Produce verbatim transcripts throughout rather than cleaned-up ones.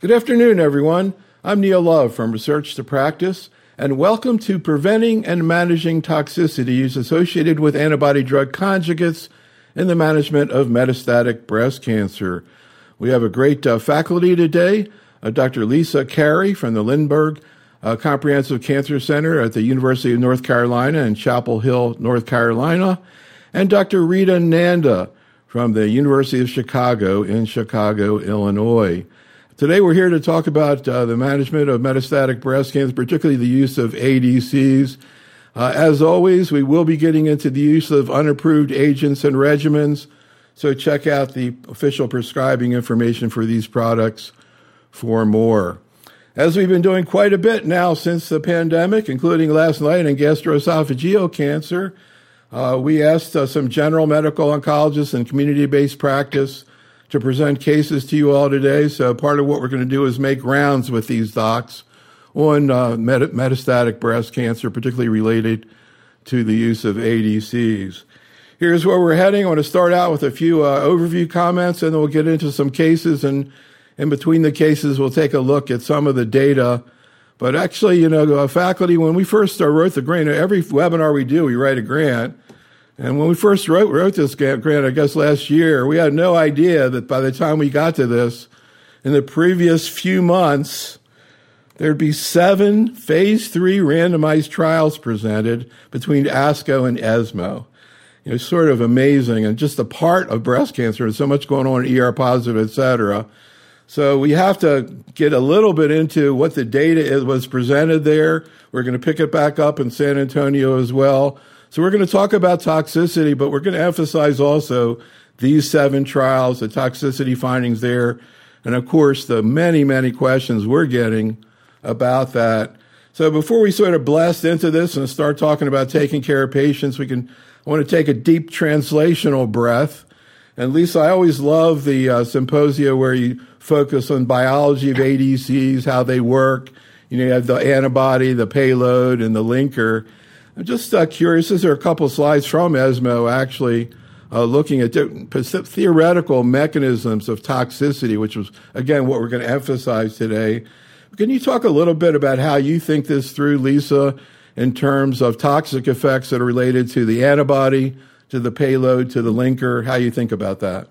Good afternoon, everyone. I'm Neil Love from Research to Practice, and welcome to Preventing and Managing Toxicities Associated with Antibody-Drug Conjugates in the Management of Metastatic Breast Cancer. We have a great uh, faculty today, uh, Doctor Lisa Carey from the Lindbergh uh, Comprehensive Cancer Center at the University of North Carolina in Chapel Hill, North Carolina, and Doctor Rita Nanda from the University of Chicago in Chicago, Illinois. Today we're here to talk about uh, the management of metastatic breast cancer, particularly the use of A D Cs. Uh, as always, we will be getting into the use of unapproved agents and regimens, so check out the official prescribing information for these products for more. As we've been doing quite a bit now since the pandemic, including last night in gastroesophageal cancer, uh, we asked uh, some general medical oncologists and community-based practice to present cases to you all today. So part of what we're going to do is make rounds with these docs on uh, met- metastatic breast cancer, particularly related to the use of A D Cs. Here's where we're heading. I want to start out with a few uh, overview comments, and then we'll get into some cases. And in between the cases, we'll take a look at some of the data. But actually, you know, uh, faculty, when we first uh, wrote the grant, every webinar we do, we write a grant. And when we first wrote, wrote this grant, I guess last year, we had no idea that by the time we got to this, in the previous few months, there'd be seven phase three randomized trials presented between ASCO and ESMO. You know, sort of amazing, and just a part of breast cancer. There's so much going on, E R positive, et cetera. So we have to get a little bit into what the data is, was presented there. We're going to pick it back up in San Antonio as well. So we're going to talk about toxicity, but we're going to emphasize also these seven trials, the toxicity findings there, and of course the many, many questions we're getting about that. So before we sort of blast into this and start talking about taking care of patients, we can, I want to take a deep translational breath. And Lisa, I always love the uh, symposia where you focus on biology of A D Cs, how they work. You know, you have the antibody, the payload, and the linker. I'm just uh, curious, there are a couple of slides from ESMO actually uh, looking at theoretical mechanisms of toxicity, which was, again, what we're going to emphasize today. Can you talk a little bit about how you think this through, Lisa, in terms of toxic effects that are related to the antibody, to the payload, to the linker, how you think about that?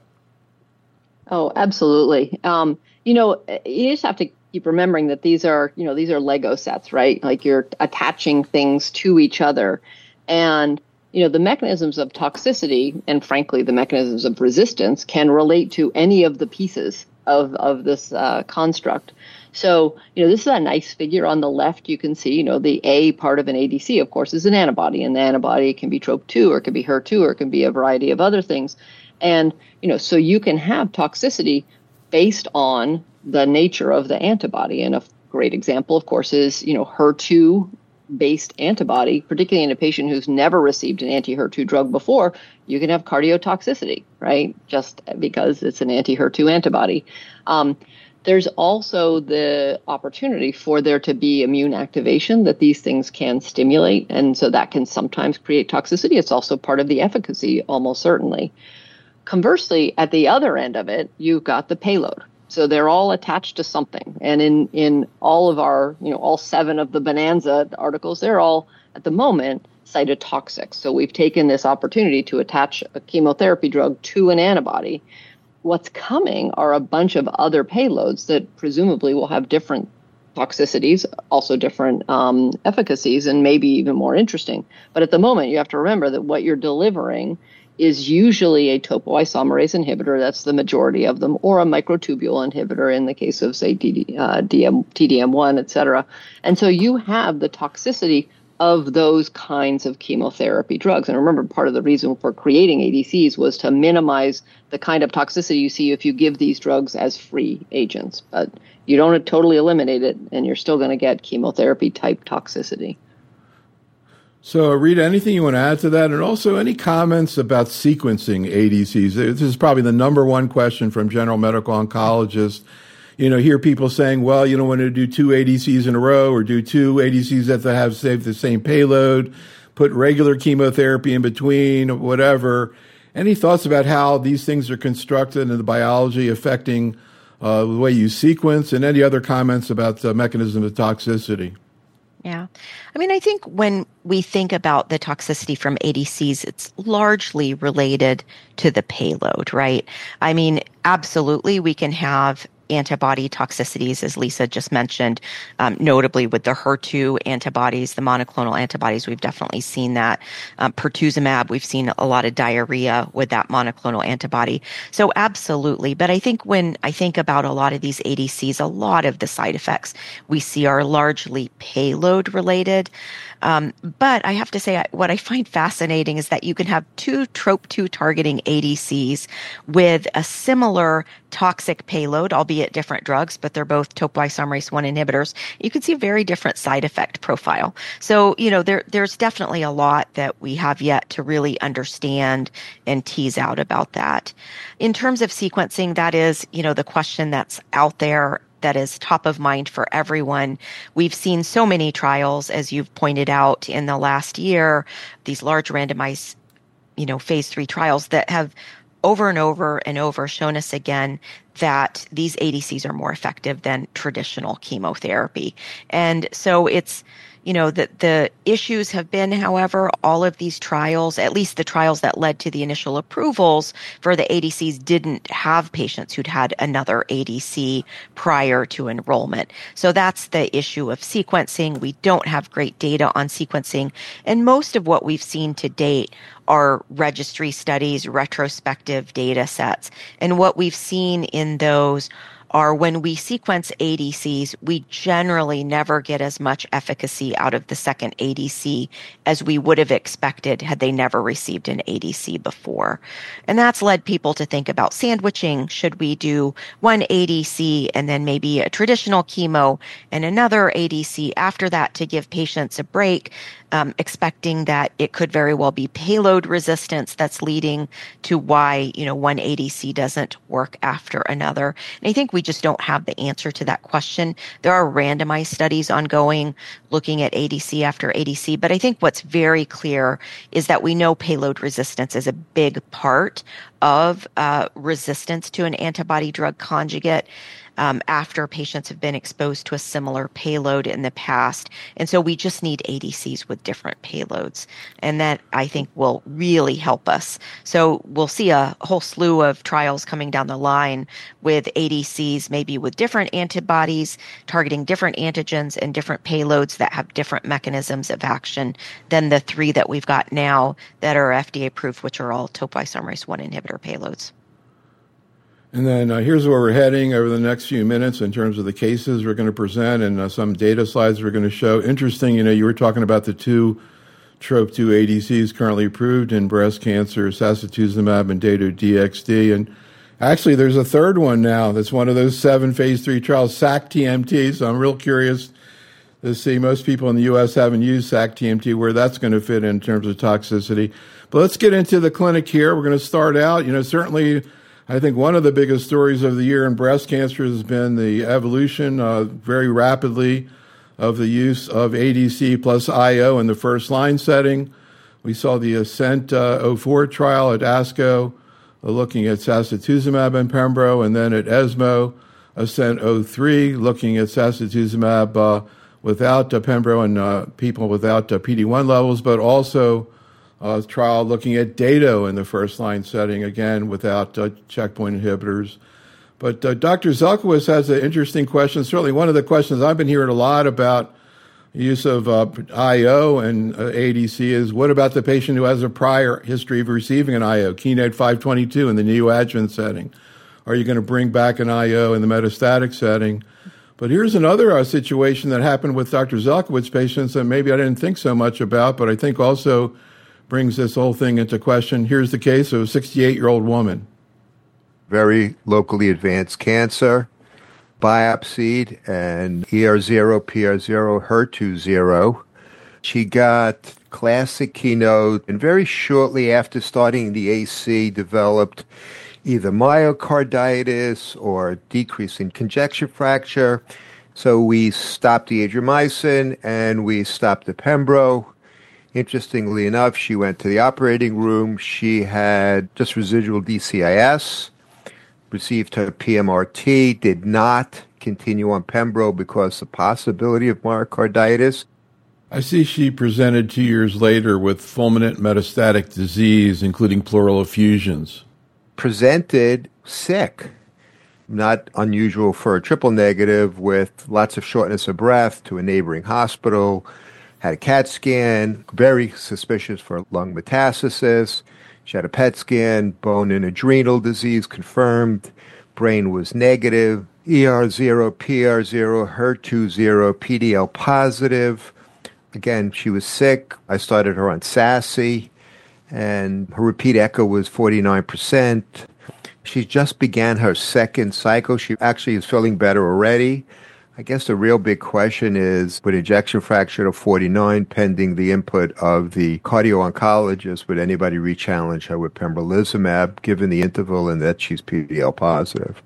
Oh, absolutely. Um, you know, you just have to keep remembering that these are, you know, these are Lego sets, right? Like you're attaching things to each other. And, you know, the mechanisms of toxicity and frankly, the mechanisms of resistance can relate to any of the pieces of, of this uh, construct. So, you know, this is a nice figure on the left. You can see, you know, the A part of an A D C, of course, is an antibody, and the antibody can be T R O P two or it can be H E R two or it can be a variety of other things. And, you know, so you can have toxicity based on the nature of the antibody. And a great example, of course, is, you know, H E R two based antibody, particularly in a patient who's never received an anti-H E R two drug before, you can have cardiotoxicity, right? Just because it's an anti-H E R two antibody. Um, there's also the opportunity for there to be immune activation that these things can stimulate. And so that can sometimes create toxicity. It's also part of the efficacy, almost certainly. Conversely, at the other end of it, you've got the payload. So they're all attached to something. And in, in all of our, you know, all seven of the Bonanza articles, they're all, at the moment, cytotoxic. So we've taken this opportunity to attach a chemotherapy drug to an antibody. What's coming are a bunch of other payloads that presumably will have different toxicities, also different um, efficacies, and maybe even more interesting. But at the moment, you have to remember that what you're delivering is usually a topoisomerase inhibitor, that's the majority of them, or a microtubule inhibitor in the case of, say, D D, uh, D M, T D M one, et cetera. And so you have the toxicity of those kinds of chemotherapy drugs. And remember, part of the reason for creating A D Cs was to minimize the kind of toxicity you see if you give these drugs as free agents. But you don't totally eliminate it, and you're still going to get chemotherapy-type toxicity. So, Rita, anything you want to add to that? And also any comments about sequencing A D Cs? This is probably the number one question from general medical oncologists. You know, hear people saying, well, you don't want to do two A D Cs in a row or do two A D Cs that have saved the same payload, put regular chemotherapy in between, whatever. Any thoughts about how these things are constructed and the biology affecting uh, the way you sequence, and any other comments about the mechanism of toxicity. Yeah. I mean, I think when we think about the toxicity from A D Cs, it's largely related to the payload, right? I mean, absolutely, we can have antibody toxicities, as Lisa just mentioned, um, notably with the H E R two antibodies, the monoclonal antibodies. We've definitely seen that. Um, pertuzumab, we've seen a lot of diarrhea with that monoclonal antibody. So absolutely. But I think when I think about a lot of these A D Cs, a lot of the side effects we see are largely payload related. Um, but I have to say, what I find fascinating is that you can have two trope two targeting A D Cs with a similar toxic payload, albeit different drugs, but they're both topoisomerase one inhibitors. You can see a very different side effect profile. So, you know, there there's definitely a lot that we have yet to really understand and tease out about that. In terms of sequencing, that is, you know, the question that's out there that is top of mind for everyone. We've seen so many trials, as you've pointed out in the last year, these large randomized, you know, phase three trials that have over and over and over shown us again that these A D Cs are more effective than traditional chemotherapy. And so it's, you know, the, the issues have been, however, all of these trials, at least the trials that led to the initial approvals for the A D Cs, didn't have patients who'd had another A D C prior to enrollment. So that's the issue of sequencing. We don't have great data on sequencing. And most of what we've seen to date are registry studies, retrospective data sets. And what we've seen in those are when we sequence A D Cs, we generally never get as much efficacy out of the second A D C as we would have expected had they never received an A D C before. And that's led people to think about sandwiching. Should we do one A D C and then maybe a traditional chemo and another A D C after that to give patients a break? Um, expecting that it could very well be payload resistance that's leading to why, you know, one A D C doesn't work after another. And I think we just don't have the answer to that question. There are randomized studies ongoing looking at A D C after A D C, but I think what's very clear is that we know payload resistance is a big part of uh, resistance to an antibody drug conjugate. Um, after patients have been exposed to a similar payload in the past. And so we just need A D Cs with different payloads. And that, I think, will really help us. So we'll see a whole slew of trials coming down the line with A D Cs, maybe with different antibodies, targeting different antigens and different payloads that have different mechanisms of action than the three that we've got now that are F D A approved, which are all topoisomerase one inhibitor payloads. And then uh, here's where we're heading over the next few minutes in terms of the cases we're going to present and uh, some data slides we're going to show. Interesting, you know, you were talking about the two trope two A D Cs currently approved in breast cancer, sacituzumab and Dato-D X D. And actually, there's a third one now that's one of those seven phase three trials, S A C T M T. So I'm real curious to see. Most people in the U S haven't used S A C T M T, where that's going to fit in terms of toxicity. But let's get into the clinic here. We're going to start out, you know, certainly I think one of the biggest stories of the year in breast cancer has been the evolution uh, very rapidly of the use of A D C plus I O in the first line setting. We saw the ASCENT uh, oh four trial at ASCO uh, looking at sacituzumab and Pembro, and then at ESMO, ASCENT oh three looking at sacituzumab uh, without uh, Pembro and uh, people without uh, P D one levels, but also Uh, trial looking at Dato in the first-line setting, again, without uh, checkpoint inhibitors. But uh, Doctor Zelkowicz has an interesting question. Certainly one of the questions I've been hearing a lot about use of uh, I O and uh, A D C is, what about the patient who has a prior history of receiving an I O, KEYNOTE five twenty-two in the neoadjuvant setting? Are you going to bring back an I O in the metastatic setting? But here's another uh, situation that happened with Doctor Zelkowicz patients that maybe I didn't think so much about, but I think also brings this whole thing into question. Here's the case of a sixty-eight-year-old woman. Very locally advanced cancer, biopsied, and E R zero, P R zero, H E R two zero. She got classic KEYNOTE, and very shortly after starting the A C, developed either myocarditis or decrease in conjecture fracture. So we stopped the adriamycin, and we stopped the Pembro. Interestingly enough, she went to the operating room. She had just residual D C I S. received her P M R T, did not continue on Pembro because of the possibility of myocarditis. I see she presented two years later with fulminant metastatic disease, including pleural effusions. Presented sick. Not unusual for a triple negative, with lots of shortness of breath, to a neighboring hospital, had a CAT scan, very suspicious for lung metastasis. She had a P E T scan, bone and adrenal disease confirmed, brain was negative, E R zero, P R zero, H E R two zero, P D L positive. Again, she was sick. I started her on S A S I, and her repeat echo was forty-nine percent. She just began her second cycle. She actually is feeling better already. I guess the real big question is, with ejection fraction of forty-nine, pending the input of the cardio-oncologist, would anybody re-challenge her with pembrolizumab, given the interval and that she's P D L positive?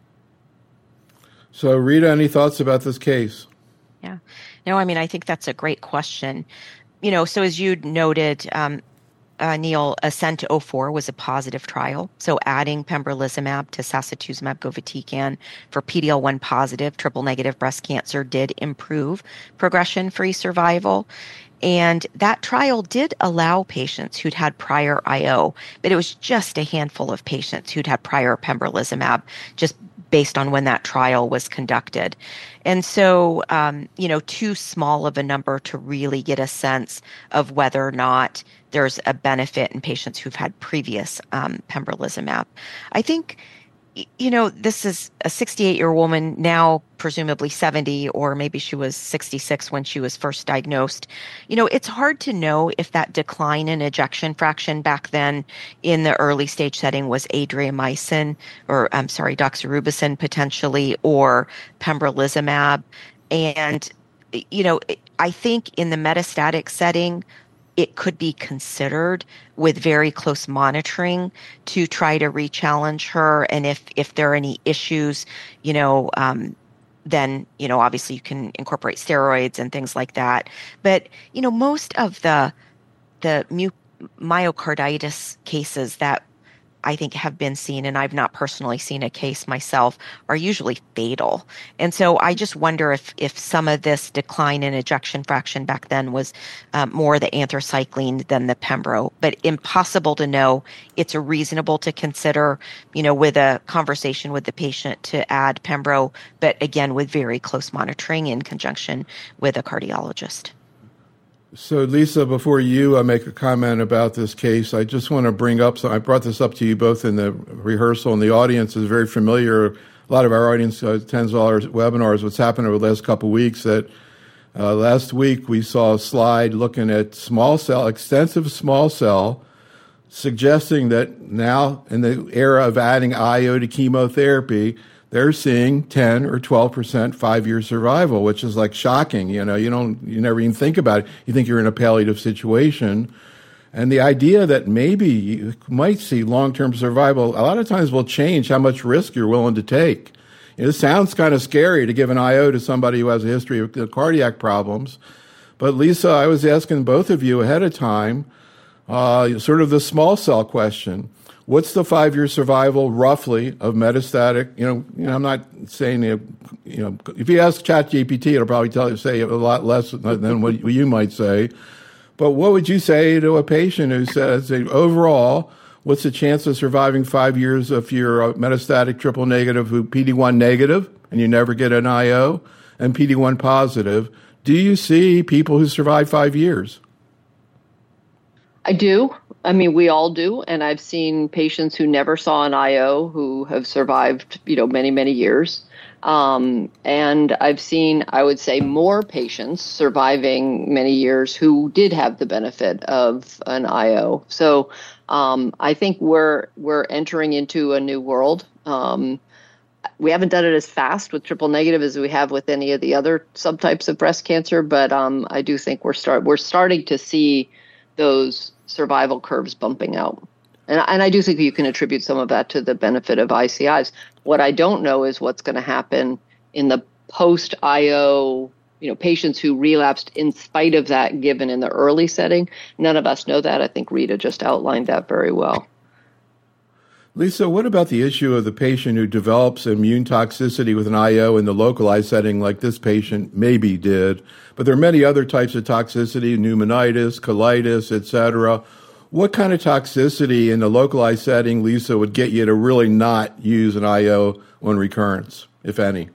So, Rita, any thoughts about this case? Yeah. No, I mean, I think that's a great question. You know, so as you noted, um, uh, Neil, ASCENT oh four was a positive trial. So adding pembrolizumab to sacituzumab govitecan for P D L one positive triple negative breast cancer did improve progression-free survival. And that trial did allow patients who'd had prior I O, but it was just a handful of patients who'd had prior pembrolizumab, just based on when that trial was conducted. And so, um, you know, too small of a number to really get a sense of whether or not there's a benefit in patients who've had previous um, pembrolizumab. I think, you know, this is a sixty-eight-year-old woman, now presumably seventy, or maybe she was sixty-six when she was first diagnosed. You know, it's hard to know if that decline in ejection fraction back then in the early stage setting was adriamycin, or I'm sorry, doxorubicin potentially, or pembrolizumab. And, you know, I think in the metastatic setting, it could be considered with very close monitoring to try to re-challenge her. And if, if there are any issues, you know, um, then, you know, obviously you can incorporate steroids and things like that. But, you know, most of the, the mu- myocarditis cases that I think have been seen, and I've not personally seen a case myself, are usually fatal. And so I just wonder if if some of this decline in ejection fraction back then was um, more the anthracycline than the pembro, but impossible to know. It's reasonable to consider, you know, with a conversation with the patient to add pembro, but again, with very close monitoring in conjunction with a cardiologist. So, Lisa, before you uh, make a comment about this case, I just want to bring up, so I brought this up to you both in the rehearsal, and the audience is very familiar. A lot of our audience uh, attends all our webinars. What's happened over the last couple of weeks, that uh, last week we saw a slide looking at small cell, extensive small cell, suggesting that now in the era of adding I O to chemotherapy, they're seeing ten or twelve percent five-year survival, which is like shocking. You know, you don't, you never even think about it. You think you're in a palliative situation. And the idea that maybe you might see long-term survival a lot of times will change how much risk you're willing to take. You know, it sounds kind of scary to give an I O to somebody who has a history of cardiac problems. But Lisa, I was asking both of you ahead of time, uh, sort of the small cell question. What's the five-year survival, roughly, of metastatic? You know, you know, I'm not saying, you know, if you ask ChatGPT, it'll probably tell you, say a lot less than what you might say. But what would you say to a patient who says, overall, what's the chance of surviving five years if you're a metastatic triple negative, who P D one negative, and you never get an I O, and P D one positive? Do you see people who survive five years? I do. I mean, we all do. And I've seen patients who never saw an I O who have survived, you know, many, many years. Um, and I've seen, I would say, more patients surviving many years who did have the benefit of an I O. So um, I think we're we're entering into a new world. Um, we haven't done it as fast with triple negative as we have with any of the other subtypes of breast cancer, but um, I do think we're start we're starting to see those survival curves bumping out. And, and I do think you can attribute some of that to the benefit of I C Is. What I don't know is what's going to happen in the post-I O, you know, patients who relapsed in spite of that given in the early setting. None of us know that. I think Rita just outlined that very well. Lisa, what about the issue of the patient who develops immune toxicity with an I O in the localized setting like this patient maybe did? But there are many other types of toxicity, pneumonitis, colitis, et cetera. What kind of toxicity in the localized setting, Lisa, would get you to really not use an I O on recurrence, if any?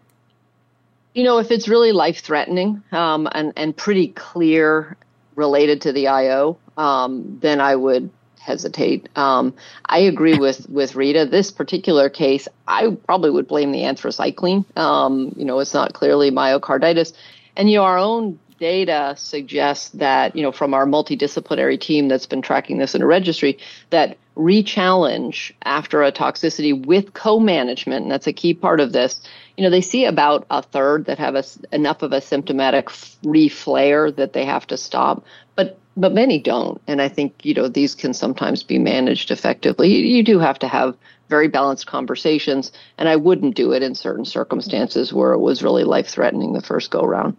You know, if it's really life-threatening um, and, and pretty clear related to the I O, um, then I would hesitate. Um, I agree with, with Rita. This particular case, I probably would blame the anthracycline. Um, you know, it's not clearly myocarditis. And, you know, our own data suggests that, you know, from our multidisciplinary team that's been tracking this in a registry, that re-challenge after a toxicity with co-management, and that's a key part of this, you know, they see about a third that have a, enough of a symptomatic re-flare that they have to stop, but but many don't. And I think, you know, these can sometimes be managed effectively. You, you do have to have very balanced conversations, and I wouldn't do it in certain circumstances where it was really life-threatening the first go-round.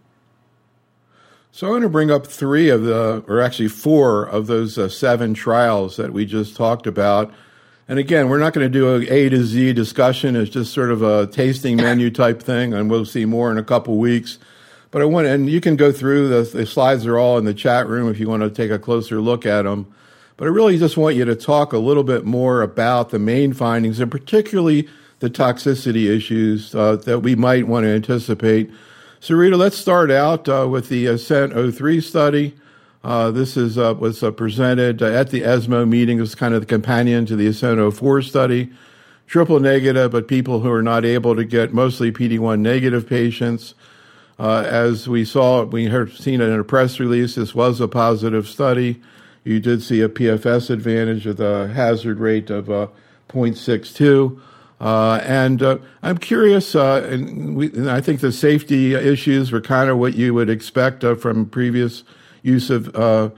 So I want to bring up three of the, or actually four of those uh, seven trials that we just talked about. And again, we're not going to do a A to Z discussion. It's just sort of a tasting menu type thing, and we'll see more in a couple weeks. But I want, and you can go through, the, the slides are all in the chat room if you want to take a closer look at them. But I really just want you to talk a little bit more about the main findings, and particularly the toxicity issues uh, that we might want to anticipate. So Rita, let's start out uh, with the ASCENT oh three study. Uh, this is uh, was uh, presented uh, at the ESMO meeting. It was kind of the companion to the ASCENT oh four study. Triple negative, but people who are not able to get, mostly P D one negative patients. Uh, as we saw, we heard seen it in a press release, this was a positive study. You did see a P F S advantage with a hazard rate of uh, zero point six two. Uh, and uh, I'm curious, uh, and, we, and I think the safety issues were kind of what you would expect uh, from previous use of uh,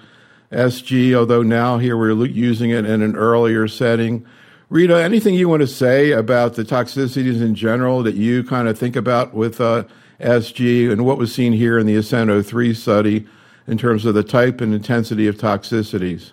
S G, although now here we're using it in an earlier setting. Rita, anything you want to say about the toxicities in general that you kind of think about with uh, S G and what was seen here in the ASCENT oh three study in terms of the type and intensity of toxicities?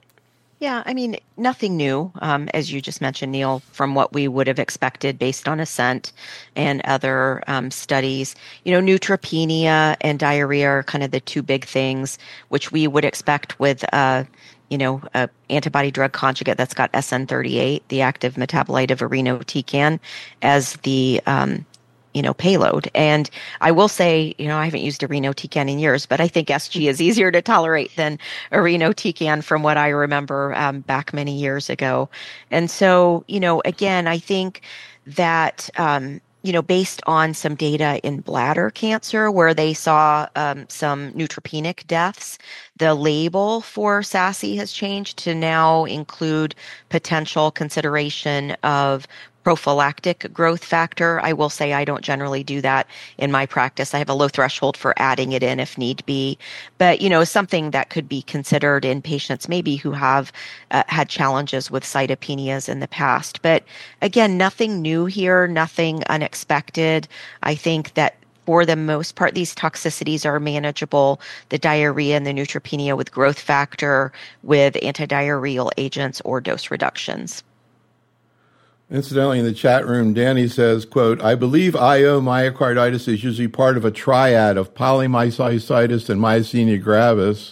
Yeah, I mean, nothing new, um, as you just mentioned, Neil, from what we would have expected based on ASCENT and other um, studies. You know, neutropenia and diarrhea are kind of the two big things, which we would expect with, uh, you know, a antibody drug conjugate that's got S N thirty-eight, the active metabolite of irinotecan, as the um, you know, payload. And I will say, you know, I haven't used irinotecan in years, but I think S G is easier to tolerate than irinotecan from what I remember um, back many years ago. And so, you know, again, I think that, um, you know, based on some data in bladder cancer where they saw um, some neutropenic deaths, the label for S A S I has changed to now include potential consideration of prophylactic growth factor. I will say I don't generally do that in my practice. I have a low threshold for adding it in if need be. But, you know, something that could be considered in patients maybe who have uh, had challenges with cytopenias in the past. But again, nothing new here, nothing unexpected. I think that for the most part, these toxicities are manageable, the diarrhea and the neutropenia with growth factor, with antidiarrheal agents or dose reductions. Incidentally, in the chat room, Danny says, quote, I believe I O myocarditis is usually part of a triad of polymyositis and myasthenia gravis.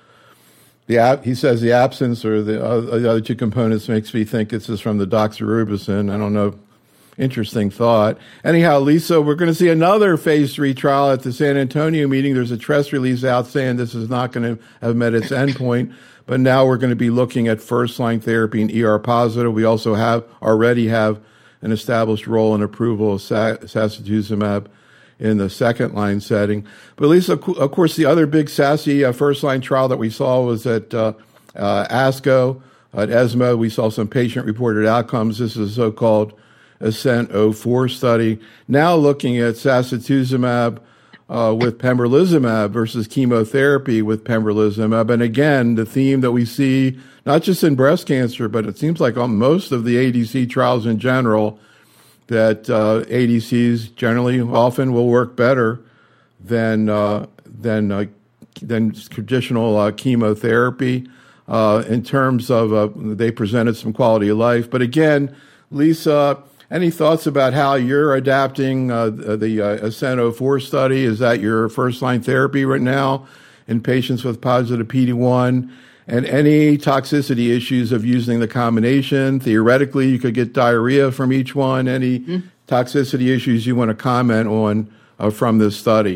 The He says the absence or the other two components makes me think this is from the doxorubicin. I don't know. Interesting thought. Anyhow, Lisa, we're going to see another phase three trial at the San Antonio meeting. There's a press release out saying this is not going to have met its endpoint. But now we're going to be looking at first-line therapy in E R positive. We also have already have an established role and approval of sacituzumab in the second-line setting. But Lisa, of course, the other big S A S I uh, first-line trial that we saw was at uh, uh, ASCO. At ESMO, we saw some patient-reported outcomes. This is a so-called ASCENT oh four study. Now looking at sacituzumab Uh, with pembrolizumab versus chemotherapy with pembrolizumab. And again, the theme that we see, not just in breast cancer, but it seems like on most of the A D C trials in general, that uh, A D Cs generally often will work better than uh, than uh, than traditional uh, chemotherapy. uh, in terms of uh, they presented some quality of life. But again, Lisa, any thoughts about how you're adapting uh, the uh, ASCENT oh four study? Is that your first-line therapy right now in patients with positive P D one? And any toxicity issues of using the combination? Theoretically, you could get diarrhea from each one. Any mm-hmm. toxicity issues you want to comment on uh, from this study?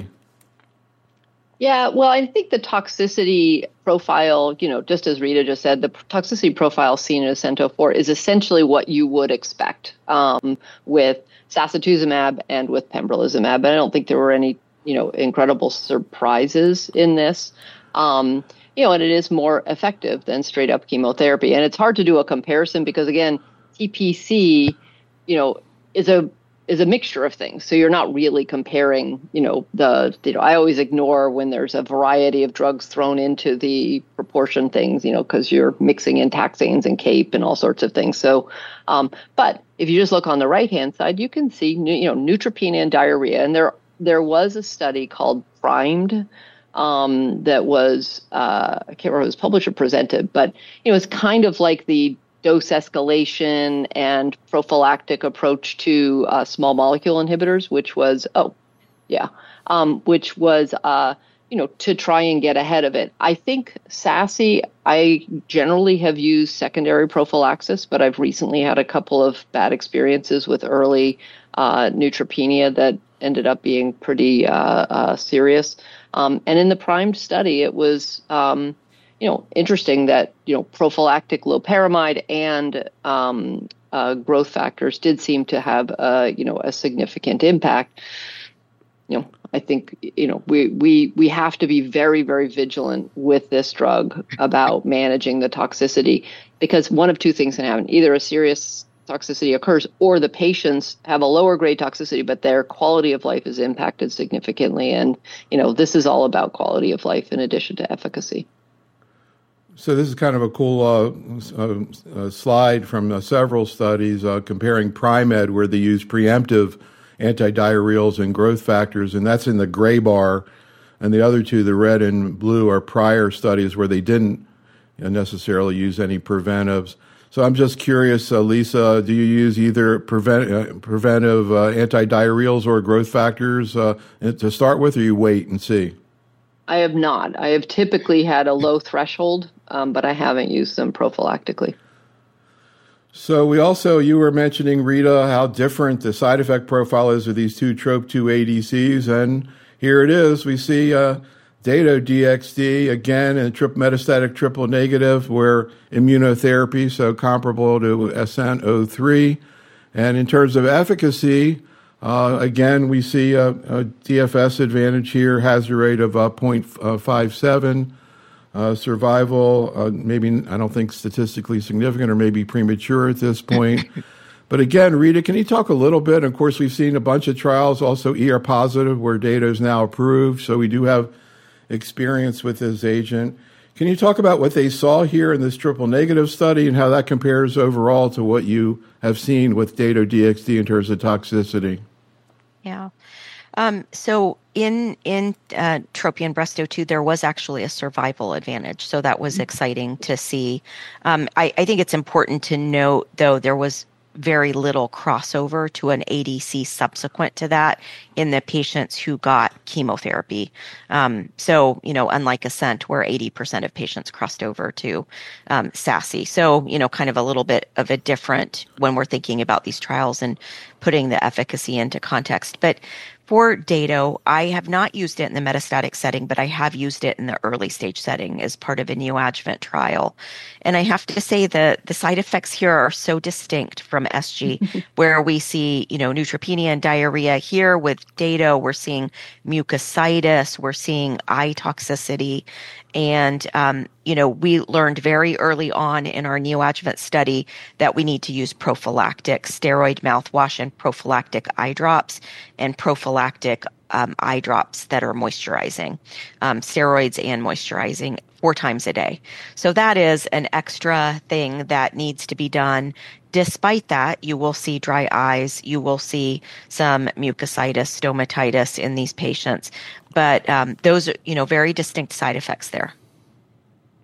Yeah, well, I think the toxicity profile, you know, just as Rita just said, the toxicity profile seen in ASCENT oh four is essentially what you would expect um, with sacituzumab and with pembrolizumab. And I don't think there were any, you know, incredible surprises in this. Um, you know, and it is more effective than straight up chemotherapy. And it's hard to do a comparison because, again, T P C, you know, is a is a mixture of things. So you're not really comparing, you know, the, you know, I always ignore when there's a variety of drugs thrown into the proportion things, you know, because you're mixing in taxanes and CAPE and all sorts of things. So, um, but if you just look on the right-hand side, you can see, you know, neutropenia and diarrhea. And there, there was a study called PRIMED, Um, that was, uh, I can't remember if it was published or presented, but you know, it's kind of like the dose escalation and prophylactic approach to uh, small molecule inhibitors, which was, oh, yeah, um, which was, uh, you know, to try and get ahead of it. I think S A S I, I generally have used secondary prophylaxis, but I've recently had a couple of bad experiences with early uh, neutropenia that ended up being pretty uh, uh, serious. Um, and in the PRIMED study, it was, um, you know, interesting that, you know, prophylactic loperamide and um, uh, growth factors did seem to have, uh, you know, a significant impact. You know, I think, you know, we, we, we have to be very, very vigilant with this drug about managing the toxicity, because one of two things can happen. Either a serious toxicity occurs, or the patients have a lower grade toxicity, but their quality of life is impacted significantly. And, you know, this is all about quality of life in addition to efficacy. So this is kind of a cool uh, uh, uh, slide from uh, several studies uh, comparing PRIMED, where they use preemptive antidiarrheals and growth factors, and that's in the gray bar. And the other two, the red and blue, are prior studies where they didn't you know, necessarily use any preventives. So I'm just curious, uh, Lisa, do you use either prevent, uh, preventive uh, antidiarrheals or growth factors uh, to start with, or you wait and see? I have not. I have typically had a low threshold, um, but I haven't used them prophylactically. So we also, you were mentioning, Rita, how different the side effect profile is of these two TROP two A D Cs, and here it is. We see uh, Dato-D X D, again, in triple metastatic triple negative, where immunotherapy, so comparable to ASCENT oh three. And in terms of efficacy, uh, again, we see a, a D F S advantage here, hazard rate of uh, zero point five seven. Uh, survival, uh, maybe, I don't think statistically significant or maybe premature at this point. But again, Rita, can you talk a little bit? Of course, we've seen a bunch of trials, also E R positive, where data is now approved. So we do have experience with this agent. Can you talk about what they saw here in this triple negative study and how that compares overall to what you have seen with Dato-D X D in terms of toxicity? Yeah. Um, so in in uh, Tropion Breast oh two, there was actually a survival advantage. So that was exciting to see. Um, I, I think it's important to note, though, there was very little crossover to an A D C subsequent to that in the patients who got chemotherapy. Um, so, you know, unlike ASCENT, where eighty percent of patients crossed over to um, S A S I. So, you know, kind of a little bit of a different when we're thinking about these trials and putting the efficacy into context. But for Dato, I have not used it in the metastatic setting, but I have used it in the early stage setting as part of a neoadjuvant trial. And I have to say that the side effects here are so distinct from S G, where we see, you know, neutropenia and diarrhea. Here with Dato, we're seeing mucositis, we're seeing eye toxicity. And, um, you know, we learned very early on in our neoadjuvant study that we need to use prophylactic steroid mouthwash and prophylactic eye drops and prophylactic um, eye drops that are moisturizing, um, steroids and moisturizing four times a day. So that is an extra thing that needs to be done. Despite that, you will see dry eyes, you will see some mucositis, stomatitis in these patients. But um, those are, you know, very distinct side effects there.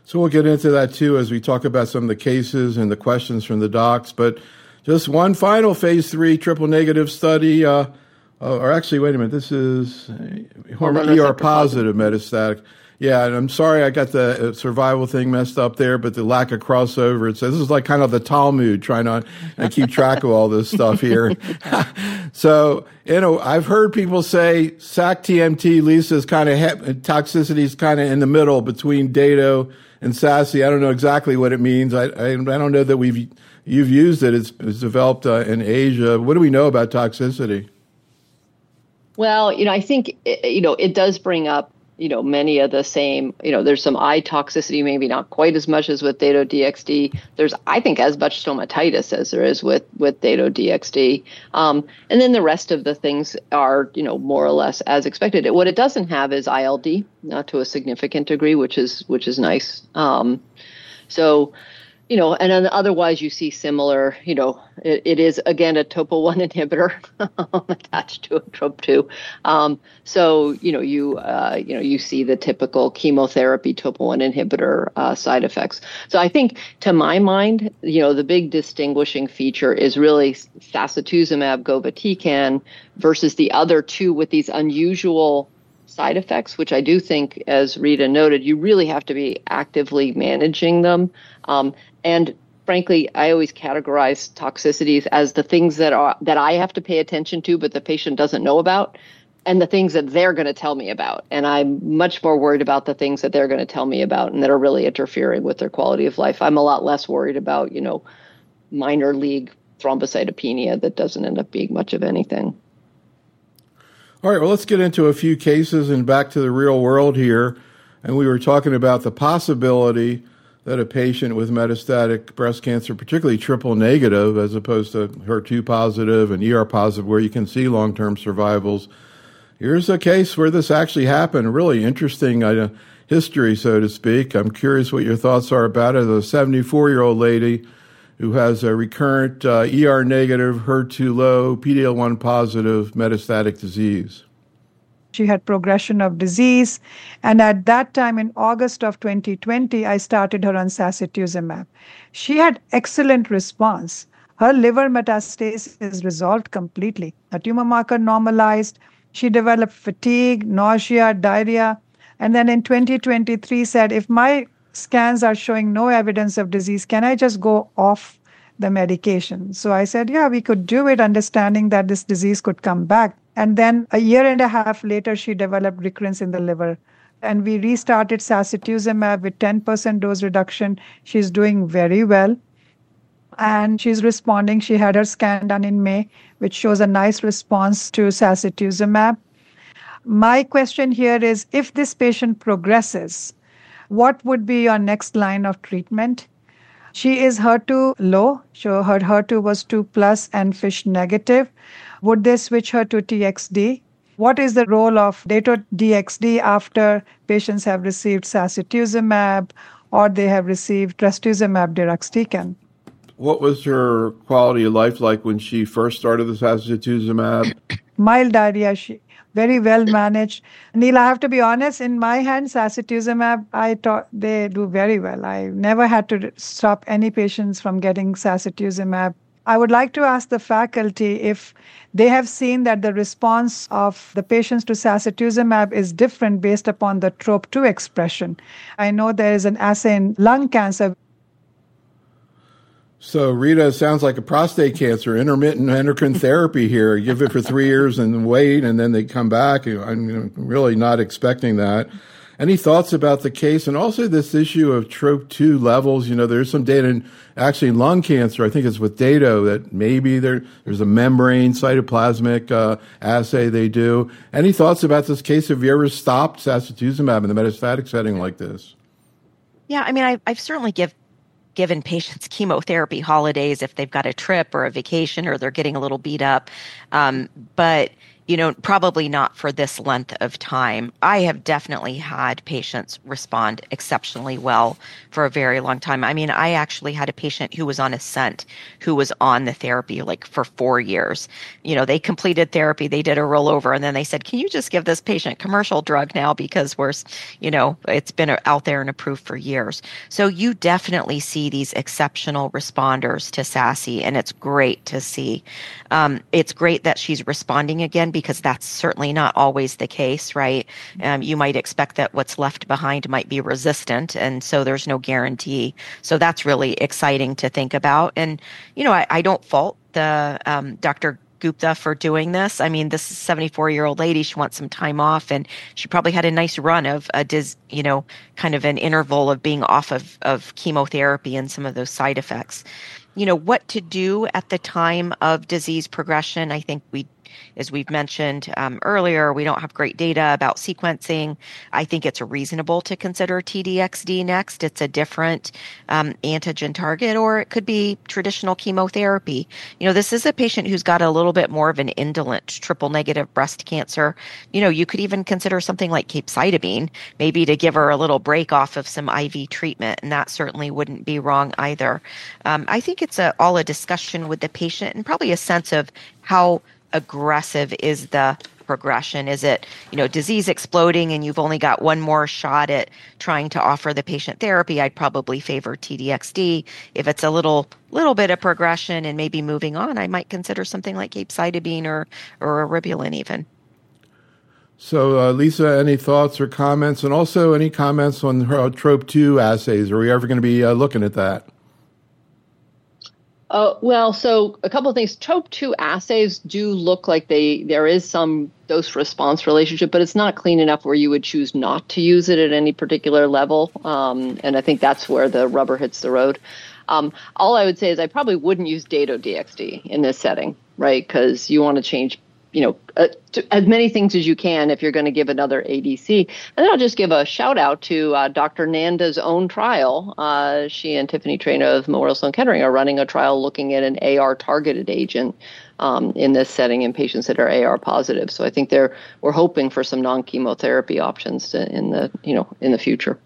So we'll get into that too as we talk about some of the cases and the questions from the docs. But just one final phase three triple negative study, uh, uh, or actually, wait a minute, this is hormone E R positive metastatic. Yeah, and I'm sorry I got the survival thing messed up there, but the lack of crossover. It says this is like kind of the Talmud trying to uh, keep track of all this stuff here. So, you know, I've heard people say S A C T M T, Lisa, is kind of he- toxicity is kind of in the middle between Dato and S A S I. I don't know exactly what it means. I I, I don't know that we've you've used it. It's, it's developed uh, in Asia. What do we know about toxicity? Well, you know, I think you know it does bring up. You know, many of the same, you know, there's some eye toxicity, maybe not quite as much as with Dato-D X D. There's, I think, as much stomatitis as there is with, with Dato-D X D. Um, and then the rest of the things are, you know, more or less as expected. What it doesn't have is I L D, not to a significant degree, which is, which is nice. Um, so, you know, and then otherwise you see similar, you know, it, it is, again, a topo one inhibitor attached to a trope two. Um, so, you know, you, uh, you know, you see the typical chemotherapy topo one inhibitor uh, side effects. So I think, to my mind, you know, the big distinguishing feature is really sacituzumab govitecan versus the other two with these unusual side effects, which I do think, as Rita noted, you really have to be actively managing them. Um, and frankly, I always categorize toxicities as the things that are that I have to pay attention to, but the patient doesn't know about, and the things that they're going to tell me about. And I'm much more worried about the things that they're going to tell me about and that are really interfering with their quality of life. I'm a lot less worried about, you know, minor league thrombocytopenia that doesn't end up being much of anything. All right, well, let's get into a few cases and back to the real world here. And we were talking about the possibility that a patient with metastatic breast cancer, particularly triple negative, as opposed to H E R two positive and E R positive, where you can see long-term survivals. Here's a case where this actually happened. Really interesting uh, history, so to speak. I'm curious what your thoughts are about it. A seventy-four-year-old lady who has a recurrent uh, E R negative, H E R two low, P D L one positive metastatic disease. She had progression of disease. And at that time, in August of twenty twenty, I started her on sacituzumab. She had excellent response. Her liver metastasis is resolved completely. Her tumor marker normalized. She developed fatigue, nausea, diarrhea. And then in twenty twenty-three said, if my scans are showing no evidence of disease, can I just go off the medication? So I said, yeah, we could do it, understanding that this disease could come back. And then a year and a half later, she developed recurrence in the liver. And we restarted sacituzumab with ten percent dose reduction. She's doing very well. And she's responding. She had her scan done in May, which shows a nice response to sacituzumab. My question here is, if this patient progresses, what would be your next line of treatment? She is H E R two low, so her H E R two was two plus and FISH negative. Would they switch her to T X D? What is the role of Dato-D X D after patients have received sacituzumab or they have received trastuzumab deruxtecan? What was her quality of life like when she first started the sacituzumab? Mild diarrhea, she very well managed. Neil, I have to be honest, in my hands, sacituzumab, I thought they do very well. I never had to stop any patients from getting sacituzumab. I would like to ask the faculty if they have seen that the response of the patients to sacituzumab is different based upon the trope two expression. I know there is an assay in lung cancer. So, Rita, it sounds like a prostate cancer, intermittent endocrine therapy here. Give it for three years and wait, and then they come back. I'm really not expecting that. Any thoughts about the case? And also this issue of trope two levels. You know, there's some data in, actually in lung cancer, I think it's with Dato, that maybe there there's a membrane cytoplasmic uh, assay they do. Any thoughts about this case? Have you ever stopped sacituzumab in the metastatic setting like this? Yeah, I mean, I, I've certainly give, given patients chemotherapy holidays if they've got a trip or a vacation or they're getting a little beat up. Um, but you know, probably not for this length of time. I have definitely had patients respond exceptionally well for a very long time. I mean, I actually had a patient who was on Ascent who was on the therapy like for four years. You know, they completed therapy, they did a rollover, and then they said, can you just give this patient commercial drug now because we're, you know, it's been out there and approved for years. So you definitely see these exceptional responders to SASE, and it's great to see. Um, it's great that she's responding again, because that's certainly not always the case, right? Um, you might expect that what's left behind might be resistant, and so there's no guarantee. So that's really exciting to think about. And, you know, I, I don't fault the um, Doctor Gupta for doing this. I mean, this is a seventy-four-year-old lady. She wants some time off, and she probably had a nice run of a dis, you know, kind of an interval of being off of, of chemotherapy and some of those side effects. You know, what to do at the time of disease progression. I think we, as we've mentioned um, earlier, we don't have great data about sequencing. I think it's reasonable to consider T D X D next. It's a different um, antigen target, or it could be traditional chemotherapy. You know, this is a patient who's got a little bit more of an indolent triple negative breast cancer. You know, you could even consider something like capecitabine, maybe to give her a little break off of some I V treatment, and that certainly wouldn't be wrong either. Um, I think it's a, all a discussion with the patient, and probably a sense of how aggressive is the progression. Is it, you know, disease exploding and you've only got one more shot at trying to offer the patient therapy? I'd probably favor T D X D. If it's a little little bit of progression and maybe moving on, I might consider something like capecitabine or or eribulin even. So, uh, Lisa, any thoughts or comments? And also any comments on her trope two assays? Are we ever going to be uh, looking at that? Uh, well, so a couple of things. Trope two assays do look like they there is some dose-response relationship, but it's not clean enough where you would choose not to use it at any particular level. Um, and I think that's where the rubber hits the road. Um, all I would say is I probably wouldn't use Dato-D X D in this setting, right? Because you want to change, you know, uh, to, as many things as you can if you're going to give another A D C. And then I'll just give a shout out to uh, Doctor Nanda's own trial. Uh, she and Tiffany Traynor of Memorial Sloan Kettering are running a trial looking at an A R targeted agent um, in this setting in patients that are A R positive. So I think they're we're hoping for some non-chemotherapy options to, in the you know in the future.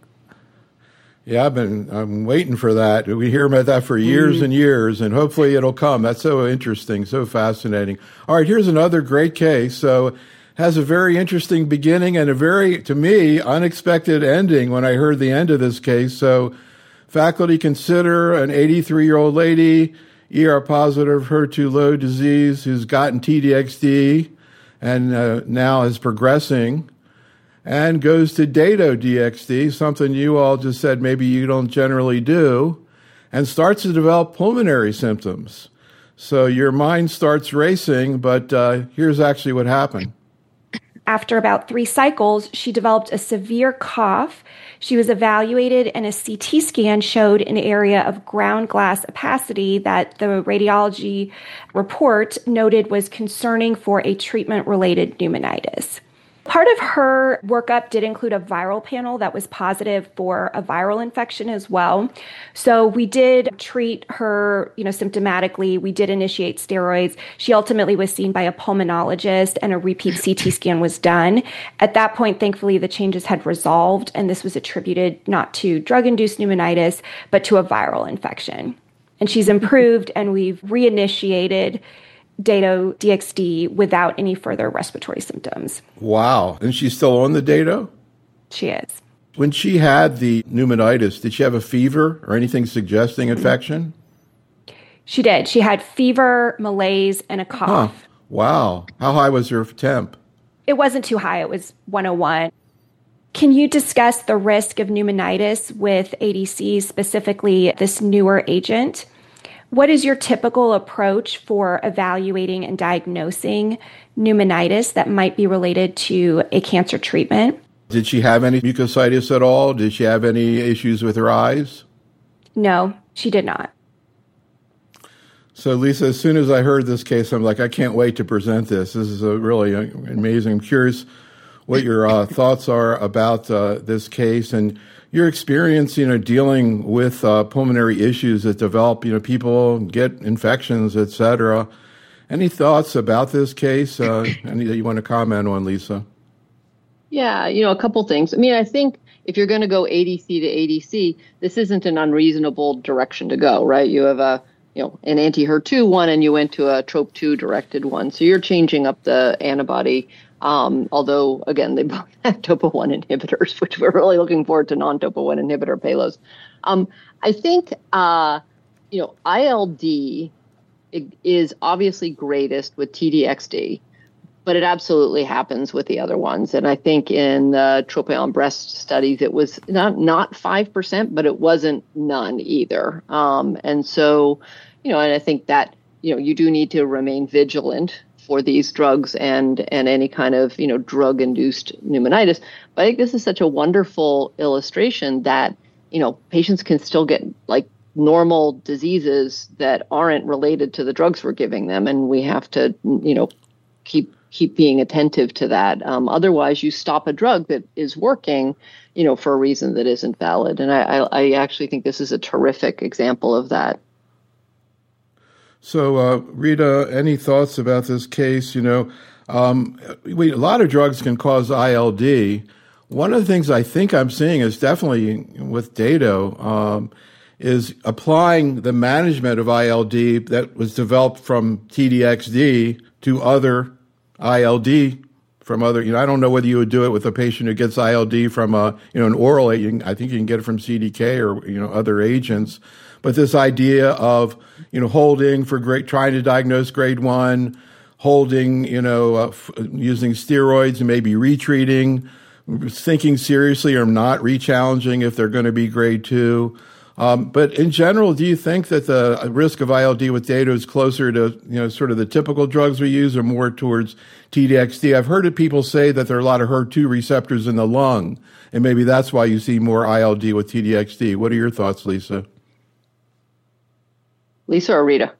Yeah, I've been I'm waiting for that. We hear about that for years mm-hmm. and years, and hopefully it'll come. That's so interesting, so fascinating. All right, here's another great case. So has a very interesting beginning and a very, to me, unexpected ending when I heard the end of this case. So faculty consider an eighty-three-year-old lady, E R positive, H E R two low disease, who's gotten T D X D and uh, now is progressing, and goes to Dato-D X D, something you all just said maybe you don't generally do, and starts to develop pulmonary symptoms. So your mind starts racing, but uh, here's actually what happened. After about three cycles, she developed a severe cough. She was evaluated, and a C T scan showed an area of ground glass opacity that the radiology report noted was concerning for a treatment-related pneumonitis. Part of her workup did include a viral panel that was positive for a viral infection as well. So we did treat her, you know, symptomatically. We did initiate steroids. She ultimately was seen by a pulmonologist, and a repeat C T scan was done. At that point, thankfully, the changes had resolved, and this was attributed not to drug-induced pneumonitis, but to a viral infection. And she's improved, and we've reinitiated Dato-D X D without any further respiratory symptoms. Wow. And she's still on the Dato? She is. When she had the pneumonitis, did she have a fever or anything suggesting infection? She did. She had fever, malaise, and a cough. Huh. Wow. How high was her temp? It wasn't too high. It was one oh one. Can you discuss the risk of pneumonitis with A D Cs, specifically this newer agent? What is your typical approach for evaluating and diagnosing pneumonitis that might be related to a cancer treatment? Did she have any mucositis at all? Did she have any issues with her eyes? No, she did not. So, Lisa, as soon as I heard this case, I'm like, I can't wait to present this. This is a really amazing. I'm curious what your uh, thoughts are about uh, this case and your experience, you know, dealing with uh, pulmonary issues that develop, you know, people get infections, et cetera. Any thoughts about this case? Uh, any that you want to comment on, Lisa? Yeah, you know, a couple things. I mean, I think if you're going to go A D C to A D C, this isn't an unreasonable direction to go, right? You have a, you know, an anti-H E R two one and you went to a Trop two directed one. So you're changing up the antibody. Um, although, again, they both have topo one inhibitors, which we're really looking forward to non-topo one inhibitor payloads. Um, I think, uh, you know, I L D is obviously greatest with T D X D, but it absolutely happens with the other ones. And I think in the Tropion breast studies, it was not not five percent, but it wasn't none either. Um, and so, you know, and I think that, you know, you do need to remain vigilant for these drugs and and any kind of, you know, drug-induced pneumonitis. But I think this is such a wonderful illustration that, you know, patients can still get like normal diseases that aren't related to the drugs we're giving them, and we have to, you know, keep keep being attentive to that. Um, otherwise, you stop a drug that is working, you know, for a reason that isn't valid. And I, I, I actually think this is a terrific example of that. So, uh, Rita, any thoughts about this case? You know, um, we, a lot of drugs can cause I L D. One of the things I think I'm seeing is definitely with Dato, um, is applying the management of I L D that was developed from T D X D to other I L D from other, you know, I don't know whether you would do it with a patient who gets I L D from a, you know, an oral agent. I think you can get it from C D K or, you know, other agents. But this idea of, you know, holding for great, trying to diagnose grade one, holding, you know, uh, f- using steroids and maybe retreating, thinking seriously or not re-challenging if they're going to be grade two. Um, but in general, do you think that the risk of I L D with Dato is closer to, you know, sort of the typical drugs we use or more towards T D X D? I've heard of people say that there are a lot of H E R two receptors in the lung, and maybe that's why you see more I L D with T D X D. What are your thoughts, Lisa? Lisa or Rita?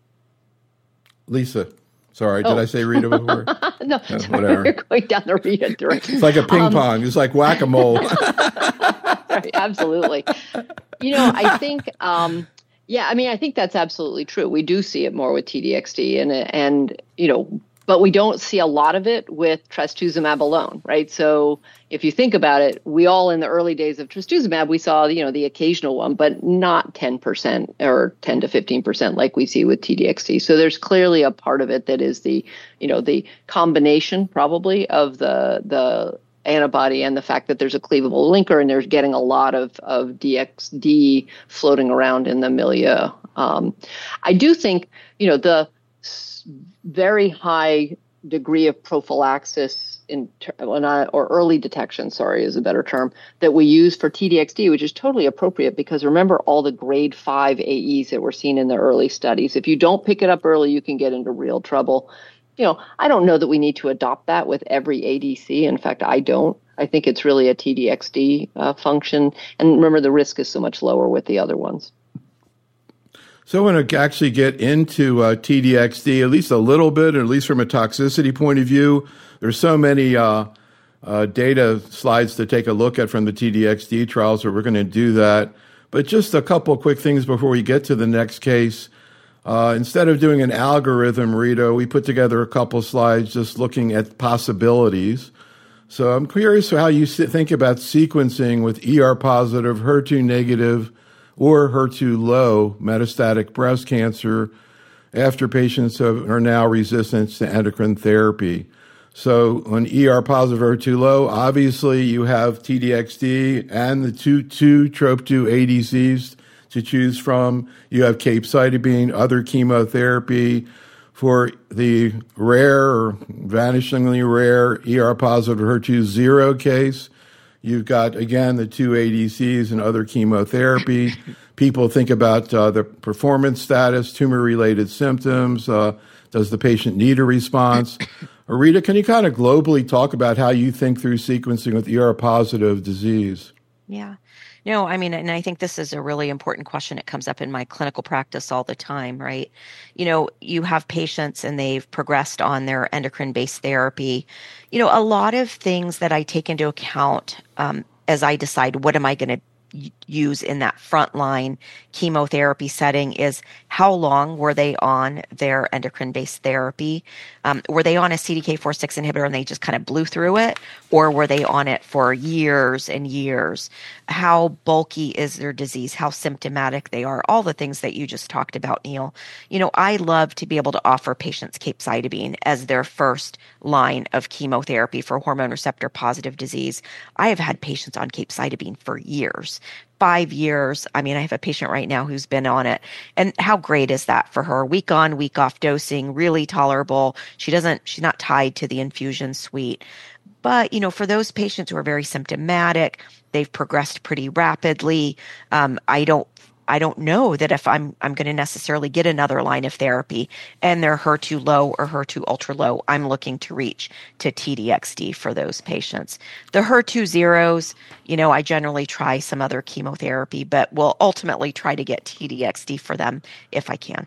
Lisa. Sorry, did oh. I say Rita before? no, no sorry, whatever. You're going down the Rita direction. It's like a ping um, pong. It's like whack-a-mole. Right, absolutely. You know, I think, um, yeah, I mean, I think that's absolutely true. We do see it more with T D X D, and and you know, but we don't see a lot of it with trastuzumab alone, right? So if you think about it, we all in the early days of trastuzumab, we saw, you know, the occasional one, but not ten percent or ten to fifteen percent like we see with T D X D. So there's clearly a part of it that is the, you know, the combination probably of the the antibody and the fact that there's a cleavable linker and there's getting a lot of, of D X D floating around in the milieu. Um, I do think, you know, the s- very high degree of prophylaxis in or early detection, sorry, is a better term, that we use for T D X D, which is totally appropriate because remember all the grade five A Es that were seen in the early studies. If you don't pick it up early, you can get into real trouble. You know, I don't know that we need to adopt that with every A D C. In fact, I don't. I think it's really a T D X D uh, function. And remember, the risk is so much lower with the other ones. So I want to actually get into uh, T D X D at least a little bit, or at least from a toxicity point of view. There's so many uh, uh, data slides to take a look at from the T D X D trials, so we're going to do that. But just a couple of quick things before we get to the next case. Uh, instead of doing an algorithm, Rita, we put together a couple slides just looking at possibilities. So I'm curious how you think about sequencing with E R positive, H E R two negative, or H E R two low metastatic breast cancer after patients have, are now resistant to endocrine therapy. So on E R positive, H E R two low, obviously you have T D X D and the two, two Trop two A D Cs to choose from. You have capecitabine, other chemotherapy. For the rare or vanishingly rare E R positive H E R two zero case, you've got, again, the two A D Cs and other chemotherapy. People think about uh, the performance status, tumor-related symptoms. Uh, does the patient need a response? Rita, can you kind of globally talk about how you think through sequencing with E R positive disease? Yeah. No, I mean, and I think this is a really important question. It comes up in my clinical practice all the time, right? You know, you have patients and they've progressed on their endocrine-based therapy. You know, a lot of things that I take into account um, as I decide what am I going to use in that frontline chemotherapy setting is how long were they on their endocrine-based therapy? Um, were they on a C D K four six inhibitor and they just kind of blew through it? Or were they on it for years and years? How bulky is their disease? How symptomatic they are? All the things that you just talked about, Neil. You know, I love to be able to offer patients capecitabine as their first line of chemotherapy for hormone receptor positive disease. I have had patients on capecitabine for years. Five years. I mean, I have a patient right now who's been on it. And how great is that for her? Week on, week off dosing, really tolerable. She doesn't, she's not tied to the infusion suite. But, you know, for those patients who are very symptomatic, they've progressed pretty rapidly. Um, I don't I don't know that if I'm I'm going to necessarily get another line of therapy and they're H E R two low or H E R two ultra low, I'm looking to reach to T D X D for those patients. The H E R two zeros, you know, I generally try some other chemotherapy, but will ultimately try to get T D X D for them if I can.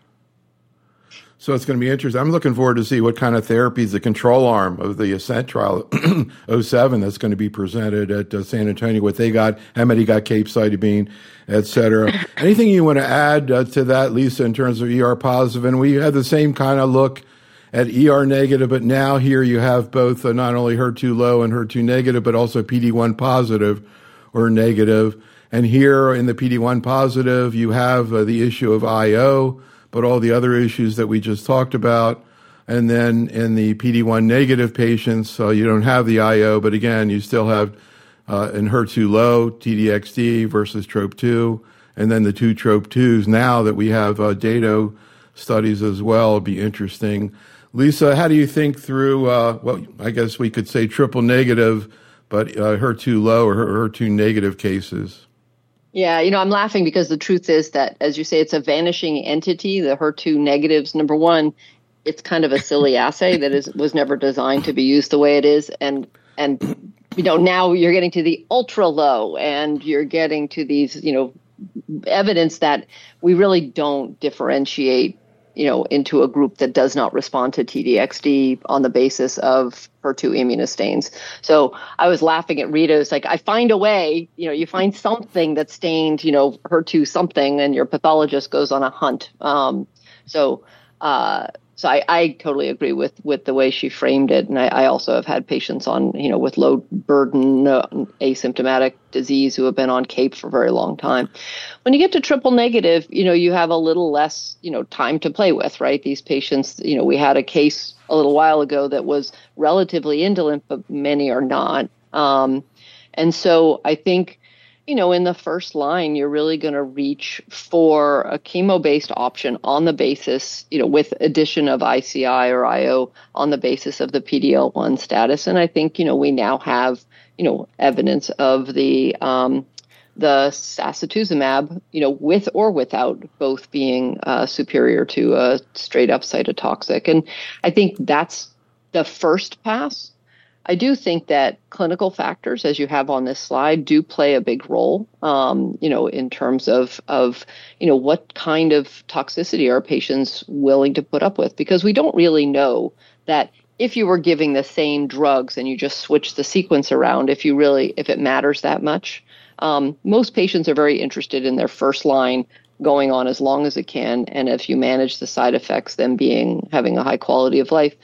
So it's going to be interesting. I'm looking forward to see what kind of therapies the control arm of the ASCENT trial oh seven that's going to be presented at uh, San Antonio, what they got, how many got capecitabine, et cetera. Anything you want to add uh, to that, Lisa, in terms of E R positive? And we had the same kind of look at E R negative, but now here you have both uh, not only H E R two low and H E R two negative, but also P D one positive or negative. And here in the P D one positive, you have uh, the issue of I O, but all the other issues that we just talked about. And then in the P D one negative patients, uh, you don't have the I O, but again, you still have uh, in H E R two low, T D X D versus TROP two, and then the two TROP twos now that we have uh, Dato studies as well. It'll be interesting. Lisa, how do you think through, uh, well, I guess we could say triple negative, but uh, H E R two low or H E R two negative cases? Yeah, you know, I'm laughing because the truth is that, as you say, it's a vanishing entity. The H E R two negatives, number one, it's kind of a silly assay that is was never designed to be used the way it is. And, and you know, now you're getting to the ultra low and you're getting to these, you know, evidence that we really don't differentiate, you know, into a group that does not respond to T D X D on the basis of H E R two immunostains. So I was laughing at Rita. It's like, I find a way, you know, you find something that's stained, you know, H E R two something, and your pathologist goes on a hunt. Um, so, uh, so I, I totally agree with, with the way she framed it. And I, I also have had patients on, you know, with low burden, uh, asymptomatic disease who have been on CAPE for a very long time. When you get to triple negative, you know, you have a little less, you know, time to play with, right? These patients, you know, we had a case a little while ago that was relatively indolent, but many are not. Um, and so I think, you know, in the first line, you're really going to reach for a chemo-based option on the basis, you know, with addition of I C I or I O on the basis of the P D L one status. And I think, you know, we now have, you know, evidence of the um, the sacituzumab, you know, with or without both being uh, superior to a straight up cytotoxic. And I think that's the first pass. I do think that clinical factors, as you have on this slide, do play a big role, um, you know, in terms of, of, you know, what kind of toxicity are patients willing to put up with? Because we don't really know that if you were giving the same drugs and you just switch the sequence around, if you really, if it matters that much. Um, most patients are very interested in their first line going on as long as it can. And if you manage the side effects, them being, having a high quality of life,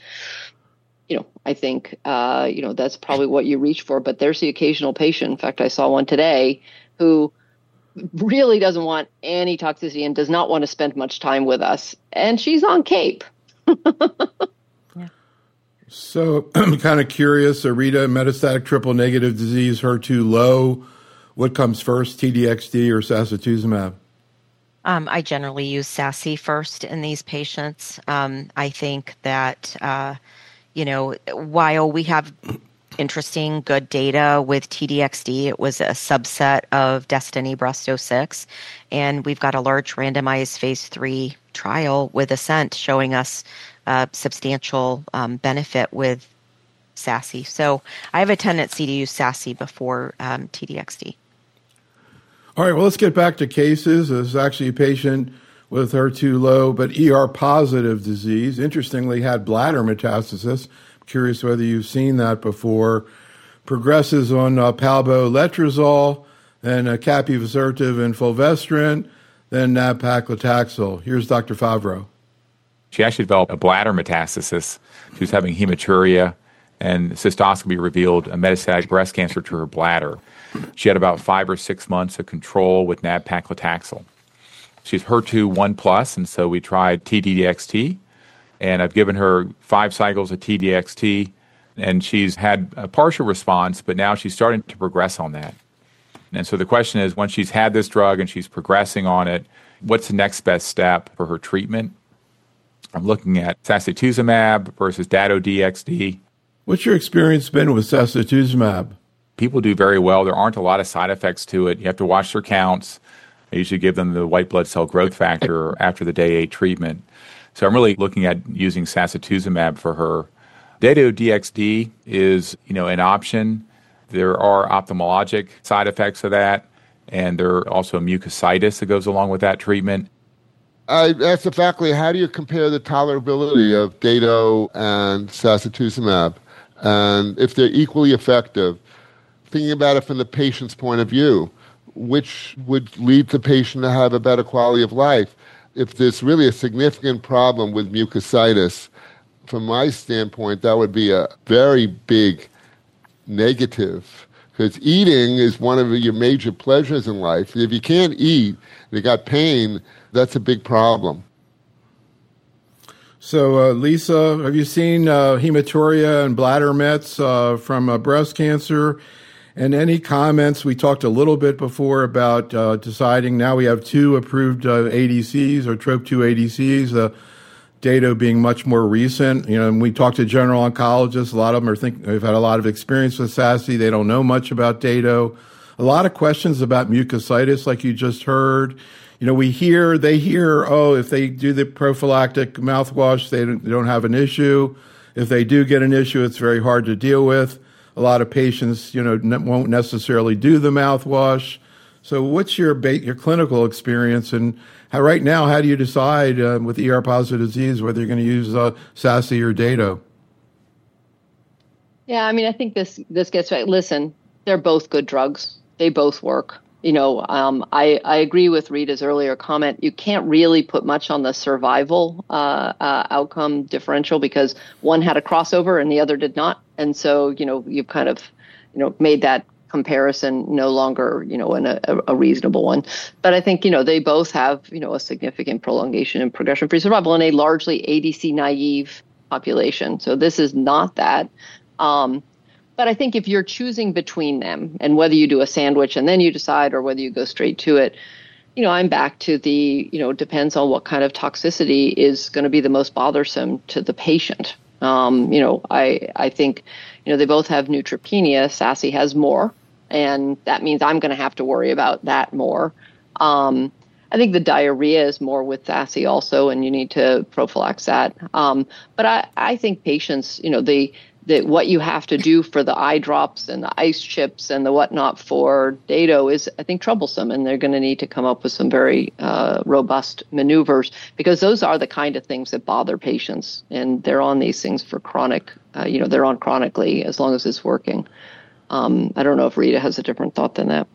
you know, I think, uh, you know, that's probably what you reach for. But there's the occasional patient. In fact, I saw one today who really doesn't want any toxicity and does not want to spend much time with us. And she's on CAPE. Yeah. So I'm kind of curious, Rita, metastatic triple negative disease, H E R two low, what comes first, T D X D or sacituzumab? Um, I generally use S A S I first in these patients. Um, I think that... Uh, You know, while we have interesting, good data with T D X D, it was a subset of Destiny Breast oh six, and we've got a large randomized phase three trial with ASCENT showing us uh, substantial um, benefit with S A S I. So I have a tendency to use S A S I before um, T D X D. All right, well, let's get back to cases. There's actually a patient with H E R two low, but E R positive disease. Interestingly, had bladder metastasis. I'm curious whether you've seen that before. Progresses on uh, palbociclib, then uh, capivasertib and fulvestrant, then nab-paclitaxel. Here's Doctor Favreau. She actually developed a bladder metastasis. She was having hematuria, and cystoscopy revealed a metastatic breast cancer to her bladder. She had about five or six months of control with nab-paclitaxel. She's H E R two one plus, and so we tried T D X T, and I've given her five cycles of T D X T, and she's had a partial response, but now she's starting to progress on that. And so the question is, once she's had this drug and she's progressing on it, what's the next best step for her treatment? I'm looking at sacituzumab versus Dato-D X D. What's your experience been with sacituzumab? People do very well. There aren't a lot of side effects to it. You have to watch their counts. I usually give them the white blood cell growth factor after the day eight treatment. So I'm really looking at using sacituzumab for her. Dato-D X D is, you know, an option. There are ophthalmologic side effects of that, and there are also mucositis that goes along with that treatment. I asked the faculty, how do you compare the tolerability of Dato and sacituzumab, and if they're equally effective? Thinking about it from the patient's point of view, which would lead the patient to have a better quality of life? If there's really a significant problem with mucositis, from my standpoint, that would be a very big negative, because eating is one of your major pleasures in life. If you can't eat, and you got pain, that's a big problem. So, uh, Lisa, have you seen uh, hematuria and bladder mets uh, from uh, breast cancer? And any comments? We talked a little bit before about uh, deciding. Now we have two approved uh, A D Cs or Trop two A D Cs, uh, Dato being much more recent. You know, and we talked to general oncologists. A lot of them are think they've had a lot of experience with S A S I. They don't know much about Dato. A lot of questions about mucositis, like you just heard. You know, we hear, they hear, oh, if they do the prophylactic mouthwash, they don't, they don't have an issue. If they do get an issue, it's very hard to deal with. A lot of patients, you know, ne- won't necessarily do the mouthwash. So what's your ba- your clinical experience, and how, right now, how do you decide uh, with E R-positive disease whether you're going to use uh, S A S I or Dato? Yeah, I mean, I think this this gets right. Listen, they're both good drugs. They both work. You know, um, I, I agree with Rita's earlier comment. You can't really put much on the survival uh, uh, outcome differential because one had a crossover and the other did not. And so, you know, you've kind of, you know, made that comparison no longer, you know, in a, a reasonable one. But I think, you know, they both have, you know, a significant prolongation in progression-free survival in a largely A D C naive population. So this is not that. Um, But I think if you're choosing between them and whether you do a sandwich and then you decide or whether you go straight to it, you know, I'm back to the, you know, depends on what kind of toxicity is going to be the most bothersome to the patient. Um, you know, I, I think, you know, they both have neutropenia. S A S I has more, and that means I'm going to have to worry about that more. Um, I think the diarrhea is more with S A S I also, and you need to prophylax that. Um, but I, I think patients, you know, the that what you have to do for the eye drops and the ice chips and the whatnot for Dato is, I think, troublesome. And they're going to need to come up with some very uh, robust maneuvers, because those are the kind of things that bother patients. And they're on these things for chronic, uh, you know, they're on chronically as long as it's working. Um, I don't know if Rita has a different thought than that.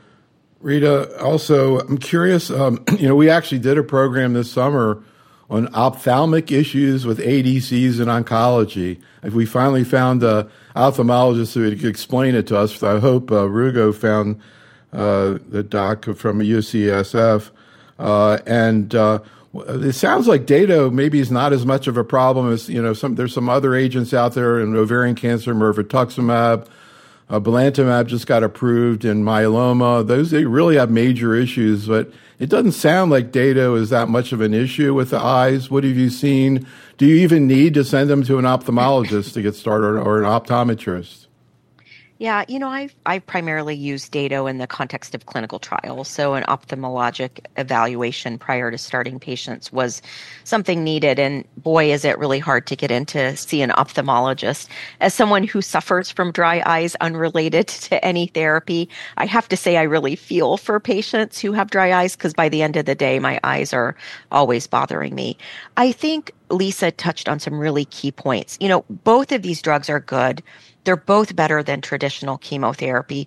Rita, also, I'm curious, um, you know, we actually did a program this summer on ophthalmic issues with A D Cs in oncology. If we finally found an ophthalmologist who could explain it to us, I hope uh, Rugo found uh, the doc from U C S F. Uh, and uh, it sounds like Dato maybe is not as much of a problem as, you know, some, there's some other agents out there in ovarian cancer, mirvetuximab. Uh, belantamab just got approved in myeloma. Those, they really have major issues, but it doesn't sound like Dato is that much of an issue with the eyes. What have you seen? Do you even need to send them to an ophthalmologist to get started, or an optometrist? Yeah, you know, I I primarily use Dato in the context of clinical trials. So an ophthalmologic evaluation prior to starting patients was something needed. And boy, is it really hard to get in to see an ophthalmologist. As someone who suffers from dry eyes unrelated to any therapy, I have to say I really feel for patients who have dry eyes, because by the end of the day, my eyes are always bothering me. I think Lisa touched on some really key points. You know, both of these drugs are good. They're both better than traditional chemotherapy.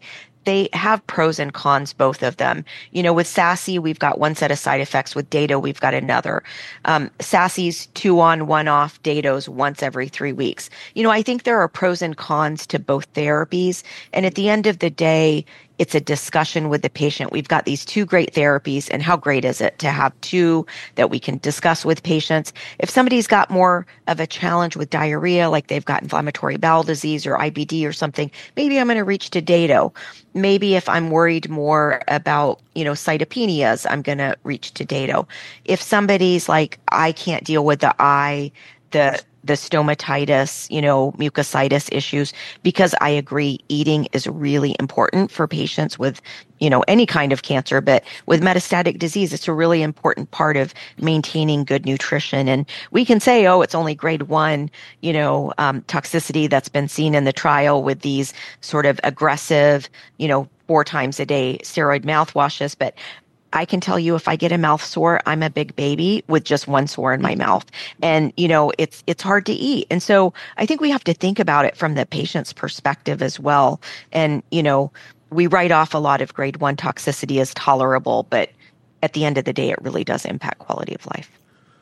they have pros and cons, both of them. You know, with SASI, we've got one set of side effects. With Dato, we've got another. Um, SASI's two on, one off, Dato's once every three weeks. You know, I think there are pros and cons to both therapies. And at the end of the day, it's a discussion with the patient. We've got these two great therapies, and how great is it to have two that we can discuss with patients? If somebody's got more of a challenge with diarrhea, like they've got inflammatory bowel disease or I B D or something, maybe I'm going to reach to Dato. Maybe if I'm worried more about, you know, cytopenias, I'm going to reach to Dato. If somebody's like, I can't deal with the eye, the the stomatitis, you know, mucositis issues, because I agree eating is really important for patients with, you know, any kind of cancer, but with metastatic disease, it's a really important part of maintaining good nutrition. And we can say, oh, it's only grade one, you know, um, toxicity that's been seen in the trial with these sort of aggressive, you know, four times a day steroid mouthwashes. But I can tell you, if I get a mouth sore, I'm a big baby with just one sore in my mouth. And, you know, it's it's hard to eat. And so I think we have to think about it from the patient's perspective as well. And, you know, we write off a lot of grade one toxicity as tolerable, but at the end of the day, it really does impact quality of life.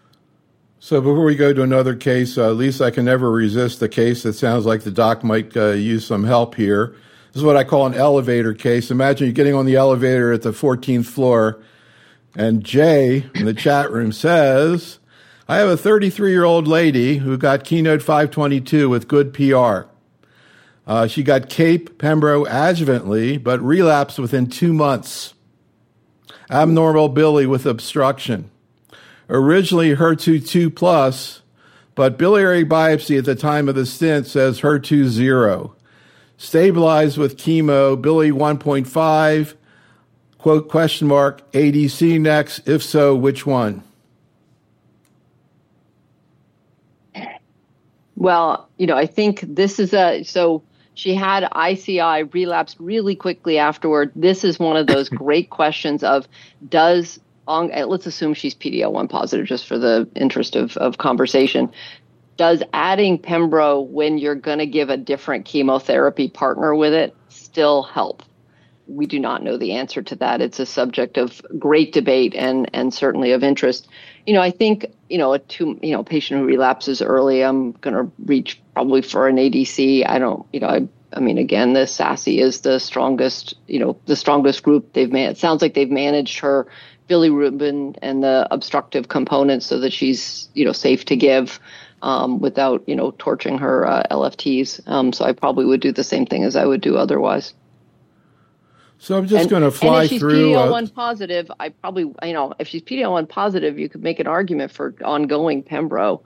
So before we go to another case, uh, Lisa, I can never resist a case that sounds like the doc might uh, use some help here. This is what I call an elevator case. Imagine you're getting on the elevator at the fourteenth floor, and Jay in the chat room says, I have a thirty-three-year-old lady who got Keynote five twenty-two with good P R. Uh, she got CAPE Pembro adjuvantly, but relapsed within two months. Abnormal bili with obstruction. Originally H E R two two plus, but biliary biopsy at the time of the stent says H E R two zero. Stabilized with chemo, bili one point five, quote, question mark, A D C next. If so, which one? Well, you know, I think this is a, so she had I C I, relapsed really quickly afterward. This is one of those great questions of does, on, let's assume she's P D L one positive just for the interest of, of conversation. Does adding Pembro when you're going to give a different chemotherapy partner with it still help? We do not know the answer to that. It's a subject of great debate and and certainly of interest. You know, I think, you know, a two, you know, patient who relapses early, I'm going to reach probably for an A D C. I don't, you know, I, I mean, again, the SASI is the strongest, you know, the strongest group they've made. It sounds like they've managed her bilirubin and the obstructive components so that she's, you know, safe to give. Um, without, you know, torching her uh, L F Ts. Um, so I probably would do the same thing as I would do otherwise. So I'm just going to fly and if she's through. P D L one uh, positive, I probably, you know, if she's P D L one positive, you could make an argument for ongoing Pembro.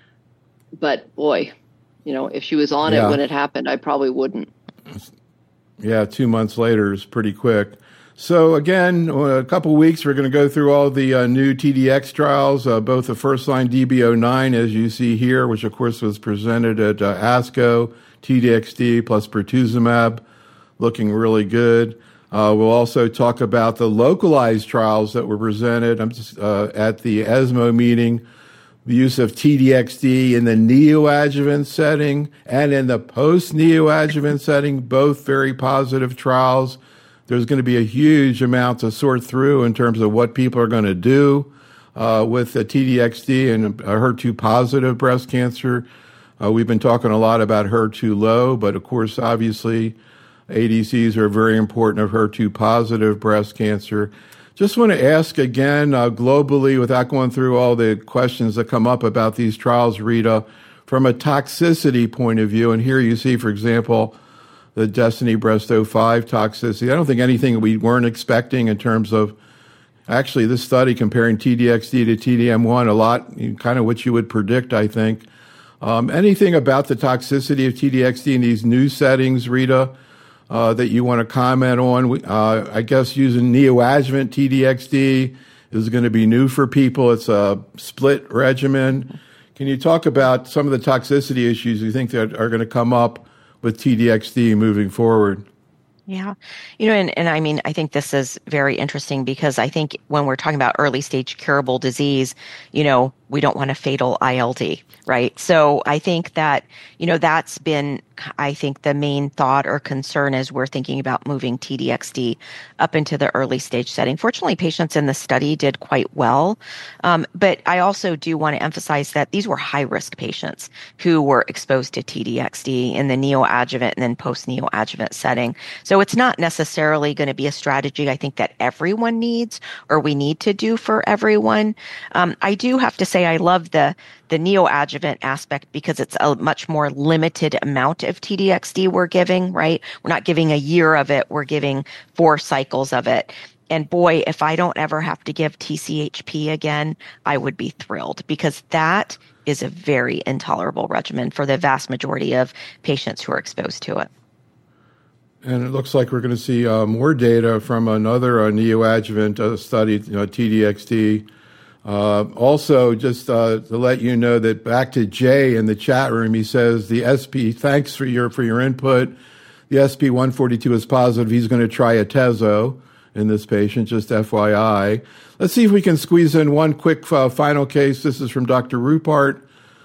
But boy, you know, if she was on yeah. it when it happened, I probably wouldn't. Yeah, two months later is pretty quick. So again, a couple of weeks, we're going to go through all the uh, new T D X trials, uh, both the first-line D B zero nine, as you see here, which, of course, was presented at uh, ASCO, T D X D plus pertuzumab, looking really good. Uh, we'll also talk about the localized trials that were presented I'm just, uh, at the ESMO meeting, the use of T D X D in the neoadjuvant setting and in the post-neoadjuvant setting, both very positive trials. There's going to be a huge amount to sort through in terms of what people are going to do uh, with the T D X D and H E R two positive breast cancer. Uh, we've been talking a lot about H E R two low, but of course, obviously, A D Cs are very important of H E R two positive breast cancer. Just want to ask again, uh, globally, without going through all the questions that come up about these trials, Rita, from a toxicity point of view, and here you see, for example, the Destiny Breast oh five toxicity. I don't think anything we weren't expecting in terms of actually this study comparing T D X D to T D M one, a lot, kind of what you would predict, I think. Um, anything about the toxicity of T D X D in these new settings, Rita, uh, that you want to comment on? Uh, I guess using neoadjuvant T D X D is going to be new for people. It's a split regimen. Can you talk about some of the toxicity issues you think that are going to come up with T D X D moving forward? Yeah. You know, and, and I mean, I think this is very interesting because I think when we're talking about early stage curable disease, you know, we don't want a fatal I L D, right? So I think that, you know, that's been, I think, the main thought or concern as we're thinking about moving T D X D up into the early stage setting. Fortunately, patients in the study did quite well. Um, but I also do want to emphasize that these were high-risk patients who were exposed to T D X D in the neoadjuvant and then post-neoadjuvant setting. So it's not necessarily going to be a strategy I think that everyone needs or we need to do for everyone. Um, I do have to say I love the the neoadjuvant aspect because it's a much more limited amount of T D X D we're giving, right? We're not giving a year of it, we're giving four cycles of it. And boy, if I don't ever have to give T C H P again, I would be thrilled because that is a very intolerable regimen for the vast majority of patients who are exposed to it. And it looks like we're going to see uh, more data from another uh, neoadjuvant uh, study, you know, T D X D. Uh, also, just uh, to let you know that back to Jay in the chat room, he says the S P. Thanks for your for your input. The S P one forty-two is positive. He's going to try atezo in this patient. Just F Y I. Let's see if we can squeeze in one quick uh, final case. This is from Doctor Rupart,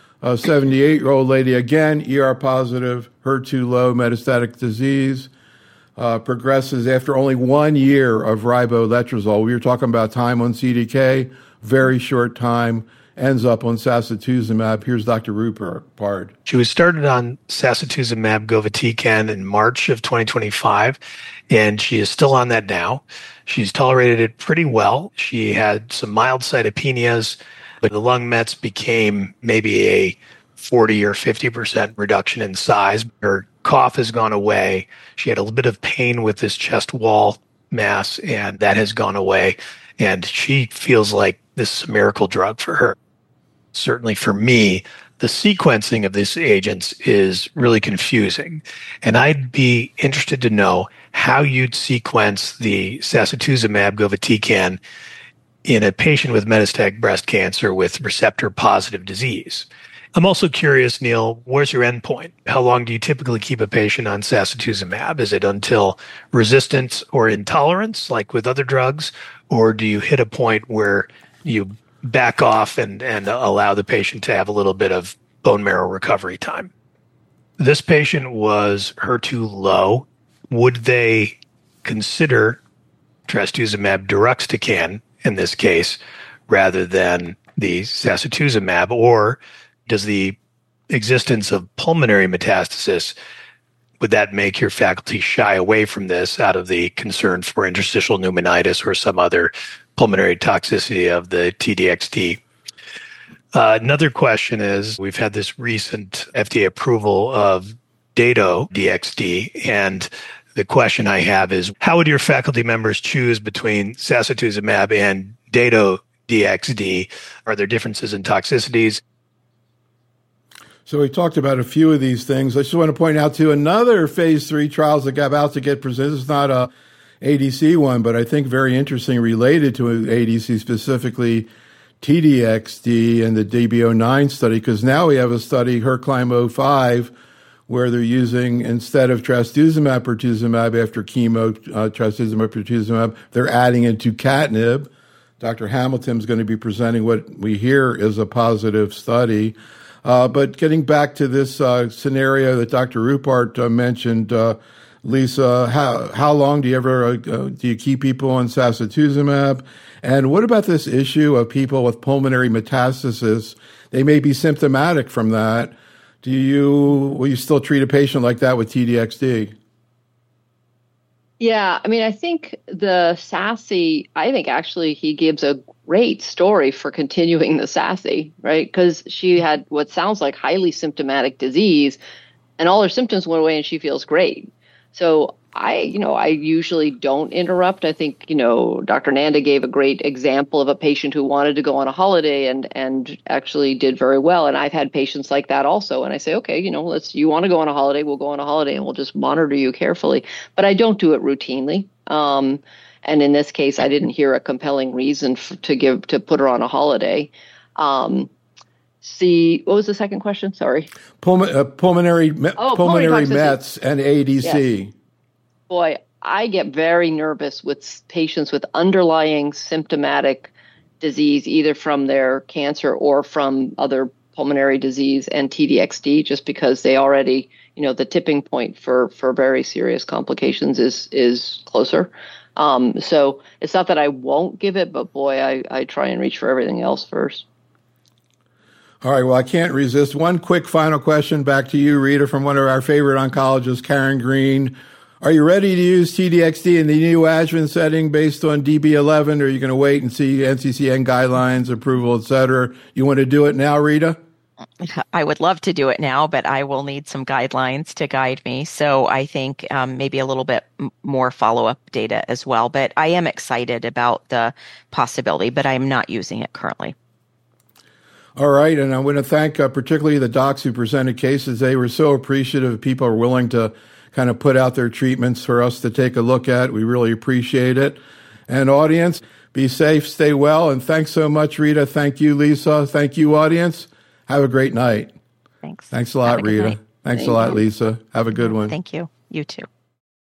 a seventy-eight-year-old lady. Again, E R positive, H E R two low, metastatic disease. Uh, progresses after only one year of riboletrozole. We were talking about time on C D K. Very short time, ends up on sacituzumab. Here's Doctor Rupart. She was started on sacituzumab govitecan in March of twenty twenty-five, and she is still on that now. She's tolerated it pretty well. She had some mild cytopenias, but the lung mets became maybe a forty or fifty percent reduction in size. Her cough has gone away. She had a little bit of pain with this chest wall mass, and that has gone away. And she feels like this is a miracle drug for her. Certainly for me, the sequencing of these agents is really confusing. And I'd be interested to know how you'd sequence the sacituzumab govitecan in a patient with metastatic breast cancer with receptor-positive disease. I'm also curious, Neil, where's your endpoint? How long do you typically keep a patient on sacituzumab? Is it until resistance or intolerance, like with other drugs? Or do you hit a point where you back off and, and allow the patient to have a little bit of bone marrow recovery time? This patient was H E R two low. Would they consider trastuzumab deruxtecan in this case rather than the sacituzumab? Or does the existence of pulmonary metastasis, would that make your faculty shy away from this out of the concern for interstitial pneumonitis or some other pulmonary toxicity of the T D X D? Uh, another question is, we've had this recent F D A approval of Dato-D X D, and the question I have is, how would your faculty members choose between sacituzumab and Dato-D X D? Are there differences in toxicities? So we talked about a few of these things. I just want to point out to another phase three trials that got about to get presented. It's not a A D C one, but I think very interesting related to A D C, specifically T D X D and the D B O nine study, because now we have a study, HERCLIMB oh five, where they're using, instead of trastuzumab pertuzumab after chemo, uh, trastuzumab pertuzumab, they're adding in tucatinib. Doctor Hamilton's going to be presenting what we hear is a positive study. Uh, but getting back to this uh, scenario that Doctor Rupart uh, mentioned, uh, Lisa, how how long do you ever uh, do you keep people on sacituzumab? And what about this issue of people with pulmonary metastasis? They may be symptomatic from that. Do you will you still treat a patient like that with T D X D? Yeah, I mean, I think the SASI, I think actually he gives a great story for continuing the SASI, right? Because she had what sounds like highly symptomatic disease and all her symptoms went away and she feels great. So I, you know, I usually don't interrupt. I think, you know, Doctor Nanda gave a great example of a patient who wanted to go on a holiday and and actually did very well. And I've had patients like that also. And I say, okay, you know, let's, you want to go on a holiday, we'll go on a holiday and we'll just monitor you carefully. But I don't do it routinely. Um, and in this case, I didn't hear a compelling reason for, to give, to put her on a holiday. Um, See, what was the second question? Sorry. Pulmo- uh, pulmonary me- oh, pulmonary pulmonary mets and A D C. Yes. Boy, I get very nervous with patients with underlying symptomatic disease, either from their cancer or from other pulmonary disease and T D X D, just because they already, you know, the tipping point for, for very serious complications is is closer. Um, so it's not that I won't give it, but boy, I, I try and reach for everything else first. All right, well, I can't resist. One quick final question back to you, Rita, from one of our favorite oncologists, Karen Green. Are you ready to use T D X D in the neoadjuvant setting based on D B eleven, or are you going to wait and see N C C N guidelines, approval, et cetera? You want to do it now, Rita? I would love to do it now, but I will need some guidelines to guide me. So I think um, maybe a little bit m- more follow-up data as well. But I am excited about the possibility, but I'm not using it currently. All right, and I want to thank uh, particularly the docs who presented cases. They were so appreciative. People are willing to kind of put out their treatments for us to take a look at. We really appreciate it. And audience, be safe, stay well, and thanks so much, Rita. Thank you, Lisa. Thank you, audience. Have a great night. Thanks. Thanks a lot, Have a good Rita. night. Thanks Thank a lot, you. Lisa. Have a good one. Thank you. You too.